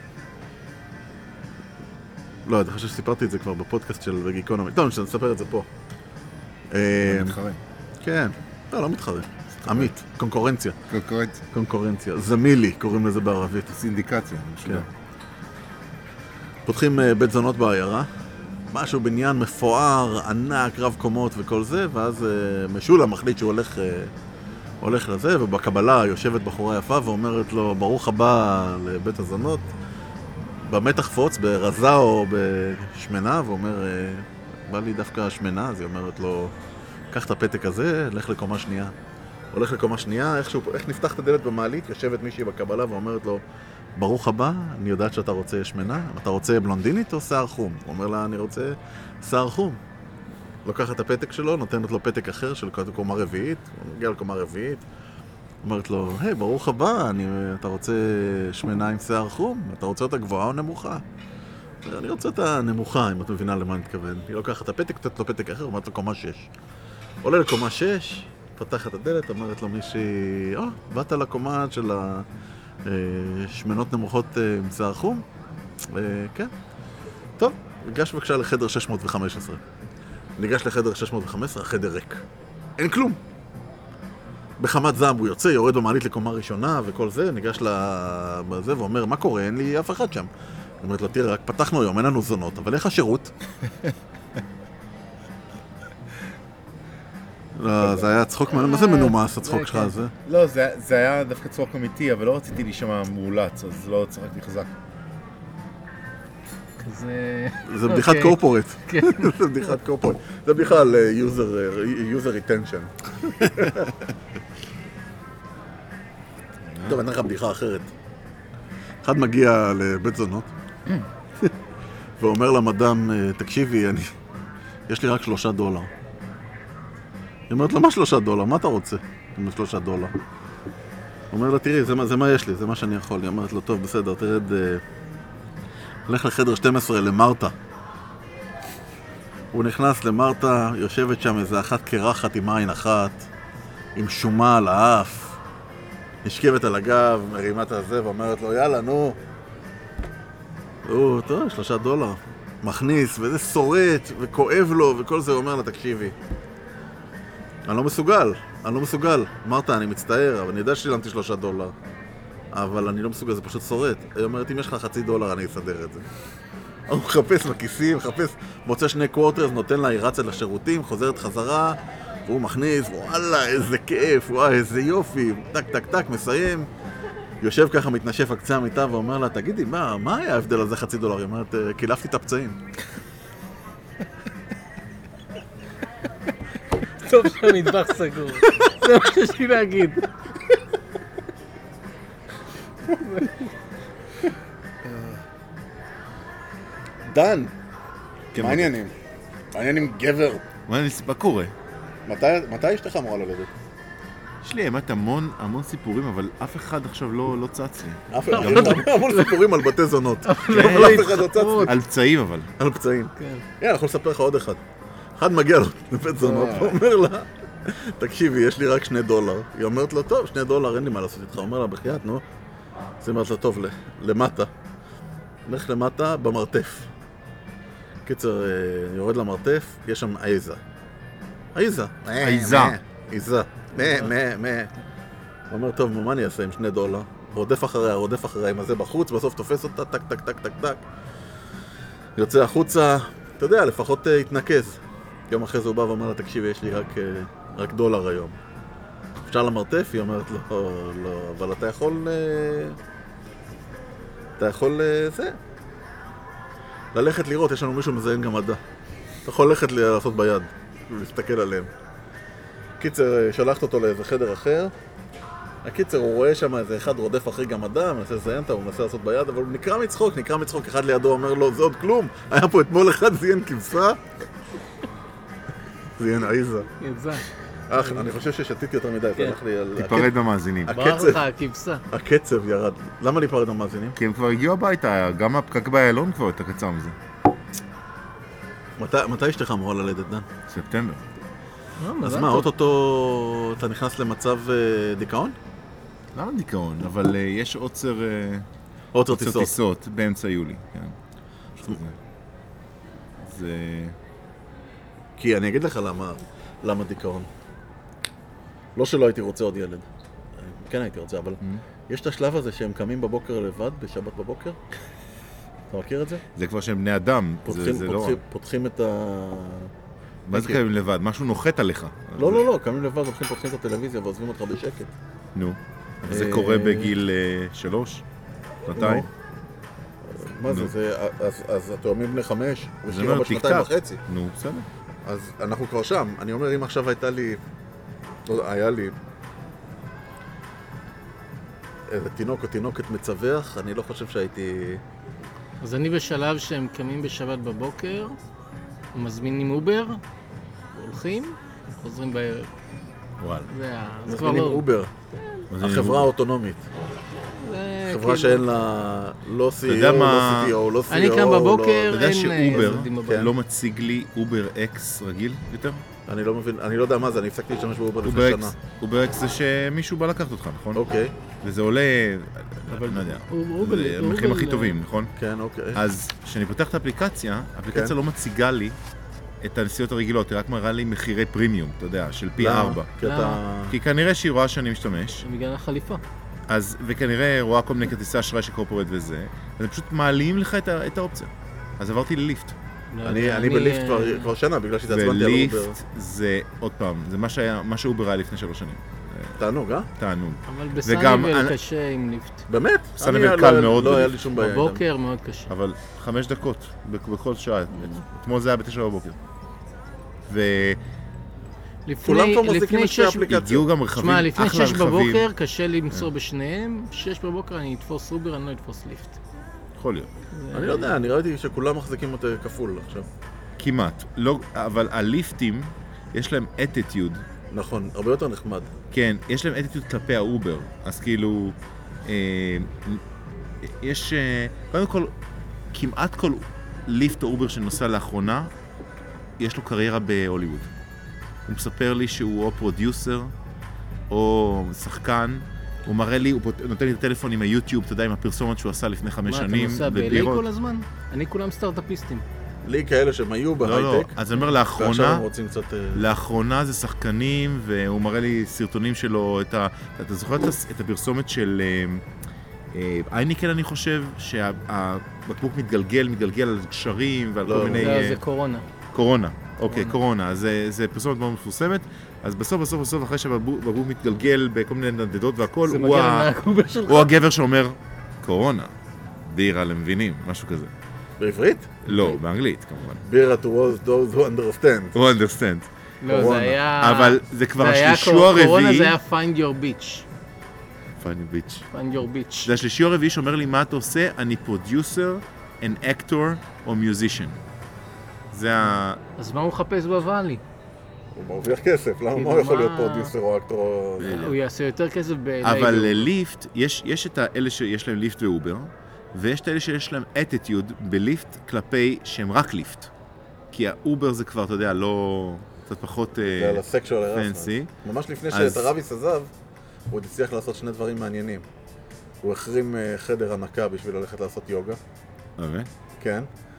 לא, אני חושב שסיפרתי את זה כבר בפודקאסט של גיקונומי. טוב, שאני אספר את זה פה. מתחרה. כן, לא, לא מתחרה. עמית, קונקורנציה. קונקורנציה. קונקורנציה. זמילי, קוראים לזה בערבית. סינדיקציה. כן. פותחים בית זונות בעיירה. משהו בניין מפואר, ענק, רב קומות וכל זה, ואז משולה מחליט שהוא הולך, הולך לזה, ובקבלה יושבת בחורה יפה ואומרת לו, ברוך הבא לבית הזונות. במתח פוץ, ברזה או בשמנה, ואומר, בא לי דווקא שמנה, אז היא אומרת לו, קח את הפתק הזה, לך לקומה שנייה. הולך לקומה שנייה, איך, שהוא, איך נפתח את הדלת במעלית, יושבת מישהי בקבלה ואומרת לו, ברוך הבא, אני יודעת שאתה רוצה שמנה, אתה רוצה בלונדינית או שיער חום? הוא אומר לה, אני רוצה שיער חום. לוקח את הפתק שלו, נותנת לו פתק אחר של קומה רביעית, הוא מגיע לקומה רביעית, אומרת לו, היי, ברוך הבא, אני, אתה רוצה שמנה עם שיער חום? אתה רוצה אותה גבוהה או נמוכה? אני רוצה אותה נמוכה, אם את מבינה למה אני מתכוון. היא לוקחת את הפתק, נותנת לו פתק אחר, אומרת לו קומה שש. עולה לקומה שש, פתח את הדלת, אומרת לו מישהי, או, באת לקומה של השמנות נמוכות עם שיער חום? כן. טוב, ניגש בבקשה לחדר שש מאות וחמש עשרה. ניגש לחדר שש מאות וחמש עשרה, החדר ריק. אין כלום. בחמת זעם הוא יוצא, יורד במעלית לקומה ראשונה וכל זה, ניגש לזה ואומר, מה קורה? אין לי אף אחד שם. היא אומרת לו, תראה, רק פתחנו היום, אין לנו זונות, אבל איך השירות? לא, זה היה צחוק, מה זה מנומס, הצחוק שלך הזה? לא, זה היה דווקא צחוק אמיתי, אבל לא רציתי להישמע מאולץ, אז לא צחקתי חזק. כזה... זה בדיחת קורפורט. זה בדיחת קורפורט. זה בדיחה על user retention. טוב, אני אתן לך בדיחה אחרת. אחד מגיע לבית זונות, ואומר למדאם, תקשיבי, אני... יש לי רק שלושה דולר. היא אומרת לו, מה שלושה דולר? מה אתה רוצה? עם שלושה דולר. הוא אומר לה, תראי, זה מה, זה מה יש לי, זה מה שאני יכול. היא אומרת לו, טוב, בסדר, תרד... הולך לחדר שתים עשרה למרתה. הוא נכנס למרתה, יושבת שם איזה אחת קרחת עם עין אחת, עם שומה על האף, נשכבת על הגב, מרימה את הזה ואומרת לו, יאללה, נו. הוא, טוב, שלושה דולר. מכניס, וזה שורט, וכואב לו, וכל זה אומר לה, תקשיבי. אני לא מסוגל, אני לא מסוגל. מרתה, אני מצטער, אבל אני יודע ששילמתי שלושה דולר. אבל אני לא מסוגל, זה פשוט שורט. היא אומרת, אם יש לך חצי דולר, אני אסדר את זה. הוא מחפש בכיסים, מחפש, מוצא שני קוורטרס, נותן לה, היא רצה לשירותים, חוזרת חזרה, והוא מכניס, וואלה, איזה כיף, וואי, איזה יופי, טק, טק, טק, מסיים. יושב ככה, מתנשף על קצה המיטה, ואומר לה, תגידי, מה, מה היה ההבדל על זה חצי דולר? היא אומרת, קילפתי את הפצעים. טוב שהמטבח סגור. זה מה שיש לי להגיד. דן, מה העניינים? מה העניינים גבר? מה קורה? מתי אשתך אמורה ללדת? יש לי האמת המון המון סיפורים, אבל אף אחד עכשיו לא צץ לי. המון סיפורים על בתי זונות. אבל אף אחד לא צץ לי. על פצעים אבל. על פצעים. יאללה, אני יכול לספר לך עוד אחד. אחד מגיע לו לבית זונות, הוא אומר לה, תקשיבי, יש לי רק שני דולר. היא אומרת לו, טוב, שני דולר, אין לי מה לעשות איתך. הוא אומר לה, בחייאת, נו. אז היא אומרת לו, טוב, למטה. הולך למטה במרתף. קיצר, יורד למרתף, יש שם עיזה. עיזה. עיזה. עיזה. מה, מה, מה. הוא אומר, טוב, מה אני אעשה עם שני דולר? רודף אחריה, רודף אחריה עם הזה בחוץ, בסוף תופס אותה, טק, טק, טק, טק, טק. יוצא החוצה, אתה יודע, לפחות התנקז. יום אחרי זה הוא בא ואומר לה, תקשיב, יש לי רק, רק דולר היום. אפשר למרתף? היא אומרת, לא, לא, אבל אתה יכול... אתה יכול... זה. ללכת לראות, יש לנו מישהו מזיין גם מדע. אתה יכול ללכת לעשות ביד, להסתכל עליהם. קיצר, שלחת אותו לאיזה חדר אחר. הקיצר, הוא רואה שם איזה אחד רודף אחרי גם מדע, מנסה לזיין אותה, הוא מנסה לעשות ביד, אבל הוא נקרא מצחוק, נקרא מצחוק. אחד לידו אומר לו, זה עוד כלום. היה פה אתמול אחד זיין כבשה. זיין עיזה. יצא. אך, אני חושב ששתיתי יותר מדי, תלך לי על... תיפרד במאזינים. ברח לך הכבשה. הקצב ירד. למה להיפרד במאזינים? כי הם כבר הגיעו הביתה, גם הפקק באיילון כבר יותר קצר מזה. מתי אשתך אמורה ללדת, דן? ספטמבר. אז מה, אוטוטו אתה נכנס למצב דיכאון? למה דיכאון? אבל יש עוצר... עוצר טיסות. טיסות באמצע יולי, כן. זה... כי אני אגיד לך למה, למה דיכאון. לא שלא הייתי רוצה עוד ילד. כן הייתי רוצה, אבל יש את השלב הזה שהם קמים בבוקר לבד, בשבת בבוקר. אתה מכיר את זה? זה כבר שהם בני אדם, פותחים, זה, זה פותחים, לא... פותחים את ה... מה זה קמים לבד? משהו נוחת עליך. לא, לא, לא, קמים לבד, הולכים פותחים את הטלוויזיה ועוזבים אותך בשקט. נו. זה קורה בגיל שלוש? שנתיים? מה זה? זה, אז התאומים בני חמש, ושאירה בשנתיים וחצי. נו, בסדר. אז אנחנו כבר שם. אני אומר, אם עכשיו הייתה לי... היה לי... איזה תינוק או תינוקת מצווח, אני לא חושב שהייתי... אז אני בשלב שהם קמים בשבת בבוקר, מזמינים אובר, הולכים, חוזרים בערב. וואלה. זה ה... מזמינים אובר. החברה האוטונומית. חברה שאין לה לא סי אי או, לא סי טי או, לא סי או. אני קם בבוקר, אתה יודע שאובר כן. לא מציג לי אובר אקס רגיל יותר? אני לא מבין, אני לא יודע מה זה, אני הפסקתי להשתמש באובר לפני שנה. אובר אקס זה שמישהו בא לקחת אותך, נכון? אוקיי. וזה עולה, אבל לא יודע, זה המחירים הכי טובים, נכון? כן, אוקיי. אז כשאני פותח את האפליקציה, האפליקציה לא מציגה לי את הנסיעות הרגילות, היא רק מראה לי מחירי פרימיום, אתה יודע, של פי ארבע. כי כנראה שהיא רואה שאני משתמש. בגלל החליפה. אז, וכנראה רואה כל מיני כרטיסי אשראי שקורפורט וזה, אז הם פשוט מעלים לך את, ה, את האופציה. אז עברתי לליפט. אני, אני בליפט כבר, כבר שנה, בגלל שהתעצבנתי על אובר. וליפט זה, עוד פעם, זה מה שהיה, מה שאובר היה לפני שלוש שנים. תענוג, אה? תענוג. אבל בסניבל קשה עם ליפט. באמת? סניבל קל מאוד. לא היה לי שום בעיה. בבוקר מאוד קשה. אבל חמש דקות, בכל שעה. אתמול זה היה בתשע בבוקר. ו... כולם כבר מחזיקים את שתי אפליקציות. הגיעו גם רכבים, שמה, לפני שש בבוקר קשה למצוא בשניהם, שש בבוקר אני אתפוס אובר, אני לא אתפוס ליפט. יכול להיות. אני לא יודע, אני ראיתי שכולם מחזיקים אותו כפול עכשיו. כמעט. אבל הליפטים, יש להם אטיטיוד. נכון, הרבה יותר נחמד. כן, יש להם אטיטיוד כלפי האובר. אז כאילו, יש, קודם כל, כמעט כל ליפט או אובר שנוסע לאחרונה, יש לו קריירה בהוליווד. הוא מספר לי שהוא או פרודיוסר, או שחקן. הוא מראה לי, הוא נותן לי את הטלפון עם היוטיוב, אתה יודע, עם הפרסומת שהוא עשה לפני חמש שנים. מה, אתה נוסע ב-אל איי כל הזמן? אני כולם סטארט-אפיסטים. לי כאלה שהם היו בהייטק. לא, לא, אז אני אומר, לאחרונה, קצת... לאחרונה זה שחקנים, והוא מראה לי סרטונים שלו, את ה... אתה זוכר את הפרסומת של אייניקל, אני חושב, שהבקבוק מתגלגל, מתגלגל על גשרים ועל כל מיני... לא, זה קורונה. קורונה. אוקיי, קורונה, זה פרסומת מאוד מפורסמת, אז בסוף, בסוף, בסוף, אחרי שהבקבוק מתגלגל בכל מיני נדדות והכל, הוא הגבר שאומר, קורונה, בירה למבינים, משהו כזה. בעברית? לא, באנגלית, כמובן. בירה to those who understand. who understand. לא, זה היה... אבל זה כבר השלישי או הרביעי... קורונה זה היה find your bitch. find your bitch. find your bitch. זה השלישי או הרביעי שאומר לי, מה אתה עושה? אני פרודיוסר, an actor או musician. זה ה... אז מה הוא מחפש בוואלי? הוא מרוויח כסף, למה הוא יכול להיות פרודיוסר או אקטור? הוא יעשה יותר כסף ב... אבל ליפט, יש את האלה שיש להם ליפט ואובר, ויש את האלה שיש להם אטיטיוד בליפט כלפי שהם רק ליפט. כי האובר זה כבר, אתה יודע, לא... קצת פחות פנסי. ממש לפני שטרוויס עזב, הוא הצליח לעשות שני דברים מעניינים. הוא החרים חדר הנקה בשביל ללכת לעשות יוגה. באמת? כן.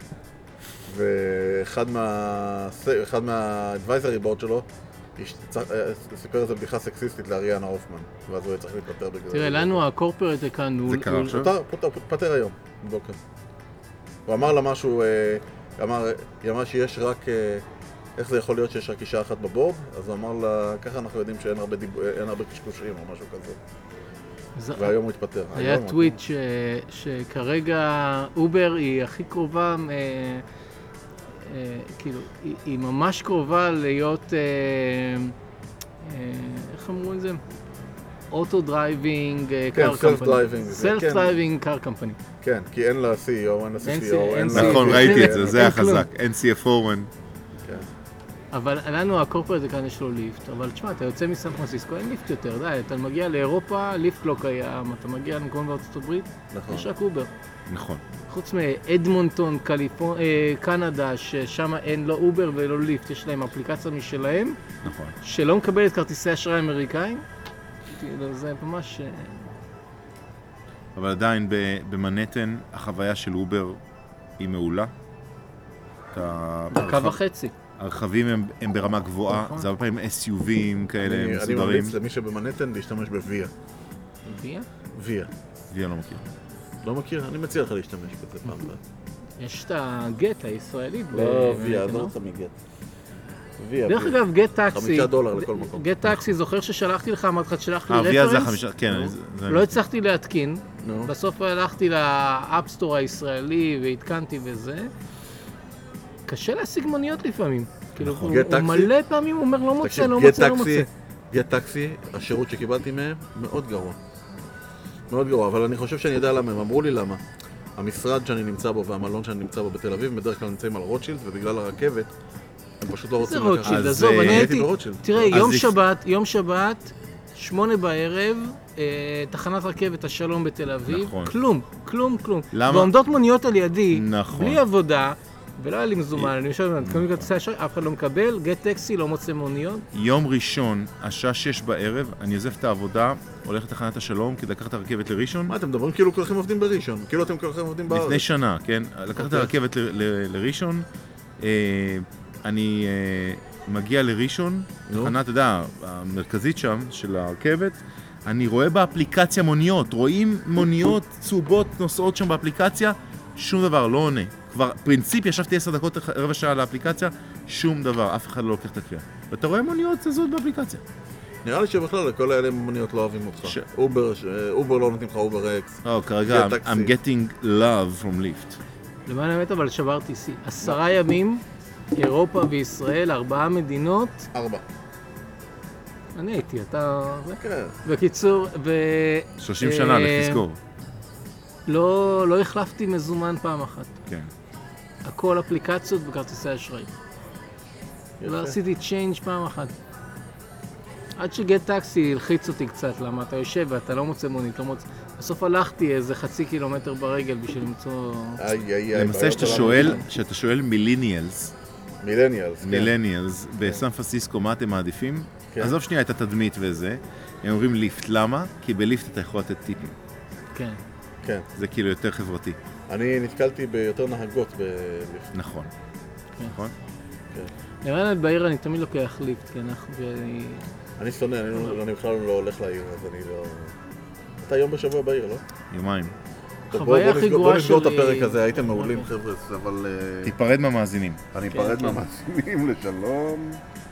ואחד מה... אחד מה-advisory board שלו סיפר איזה בדיחה סקסיסטית לאריאנה הופמן, ואז הוא היה צריך להתפטר בגלל... תראה, לנו הקורפורט כאן הוא... זה קרה עכשיו? פטר היום, בבוקר. הוא אמר לה משהו, אמר, היא אמרה שיש רק, איך זה יכול להיות שיש רק אישה אחת בבורד? אז הוא אמר לה, ככה אנחנו יודעים שאין הרבה, דיב... אין הרבה קשקושים או משהו כזה. זה... והיום הוא התפטר. היה טוויט ש... שכרגע אובר היא הכי קרובה, אה, אה, כאילו, היא, היא ממש קרובה להיות, אה, אה, איך אמרו את זה? אוטו דרייבינג קאר קמפני. סלף דרייבינג קאר קמפני. כן, כי אין לה סי אי או, אין לה סי אי או, אין לה... נכון, ראיתי את זה, זה היה חזק, אין סי אף או אחת. אבל לנו הקורפרט זה כאן יש לו ליפט, אבל תשמע, אתה יוצא מסן פרנסיסקו, אין ליפט יותר, די, אתה מגיע לאירופה, ליפט לא קיים, אתה מגיע למקום בארצות הברית, יש רק אובר. נכון. חוץ מאדמונטון, קנדה, ששם אין לא אובר ולא ליפט, יש להם אפליקציה משלהם, נכון. שלא מקבלת כרטיסי אשראי אמריקאים, זה ממש... אבל עדיין במנהטן החוויה של אובר היא מעולה. דקה וחצי. הרכבים הם, הם ברמה גבוהה, זה הרבה פעמים אס יו וי'ים כאלה אני, מסודרים. אני ממליץ למי שבמנהטן להשתמש בוויה. ויה? ויה. ויה לא מכיר. לא מכיר? אני מציע לך להשתמש בזה פעם. יש את הגט הישראלית. לא, ויה, אני לא רוצה מגט. דרך אגב, גט טקסי, חמישה דולר לכל מקום. גט טקסי, זוכר ששלחתי לך, אמרתי לך, שלח לי רפרנס? ויה זה רפרנס? חמישה, כן. לא הצלחתי להתקין, בסוף הלכתי לאפסטור הישראלי והתקנתי וזה. קשה להשיג מוניות לפעמים. הוא מלא פעמים אומר לא מוצא, לא מוצא, לא מוצא. גט טקסי, השירות שקיבלתי מהם, מאוד גרוע. מאוד גרוע, אבל אני חושב שאני יודע למה, הם אמרו לי למה. המשרד שאני נמצא בו והמלון שאני נמצא בו בתל אביב, בדרך כלל נמצאים על רוטשילד, ובגלל הרכבת, הם פשוט לא רוצים לקחת. איזה רוטשילד? עזוב, אני הייתי... תראה, יום שבת, יום שבת, שמונה בערב, תחנת רכבת השלום בתל אביב, כלום, כלום, כלום. ועומדות מוניות על ידי, בלי עבודה, ולא היה לי מזומן, אני חושב, תקבלים כרטיסי אשראי, אף אחד לא מקבל, גט טקסי לא מוצא מוניות. יום ראשון, השעה שש בערב, אני עוזב את העבודה, הולך לתחנת השלום כדי לקחת את הרכבת לראשון. מה, אתם מדברים כאילו כולכם עובדים בראשון? כאילו אתם כולכם עובדים בארץ? לפני שנה, כן? לקחת את הרכבת לראשון, אני מגיע לראשון, תחנה, אתה יודע, המרכזית שם, של הרכבת, אני רואה באפליקציה מוניות, רואים מוניות צהובות נוסעות שם באפליקציה, שום דבר, לא עונה. כבר פרינציפ, ישבתי עשר דקות, רבע שעה לאפליקציה, שום דבר, אף אחד לא לוקח את הקריאה. ואתה רואה מוניות זזות באפליקציה. נראה לי שבכלל כל האלה מוניות לא אוהבים אותך. ש... אובר, ש... אובר לא נותנים לך אובר אקס. לא, כרגע, I'm getting love from Lyft. למען האמת, אבל שברתי שיא. עשרה ימים, אירופה וישראל, ארבעה מדינות. ארבע. אני הייתי, אתה... כן. בקיצור, ו... שלושים שנה, לך תזכור. לא, לא החלפתי מזומן פעם אחת. כן. הכל אפליקציות וכרטיסי אשראי. לא עשיתי צ'יינג' פעם אחת. עד שגט טקסי הלחיץ אותי קצת, למה אתה יושב ואתה לא מוצא מונית, לא מוצא... בסוף הלכתי איזה חצי קילומטר ברגל בשביל למצוא... למעשה שאתה שואל, שאתה שואל מיליניאלס, מילניאלס, מילניאלס, בסן פרנסיסקו, מה אתם מעדיפים? עזוב שנייה את התדמית וזה, הם אומרים ליפט, למה? כי בליפט אתה יכול לתת טיפים. כן. כן. זה כאילו יותר חברתי. אני נתקלתי ביותר נהגות בליפט. נכון. נכון? כן. נראה לי בעיר אני תמיד לוקח ליפט, כי אנחנו... אני שונא, אני בכלל לא הולך לעיר, אז אני לא... אתה יום בשבוע בעיר, לא? יומיים. חוויה הכי גרועה שלי... בוא נסגור את הפרק הזה, הייתם מעולים חבר'ה, אבל... תיפרד מהמאזינים. אני אפרד מהמאזינים, לשלום.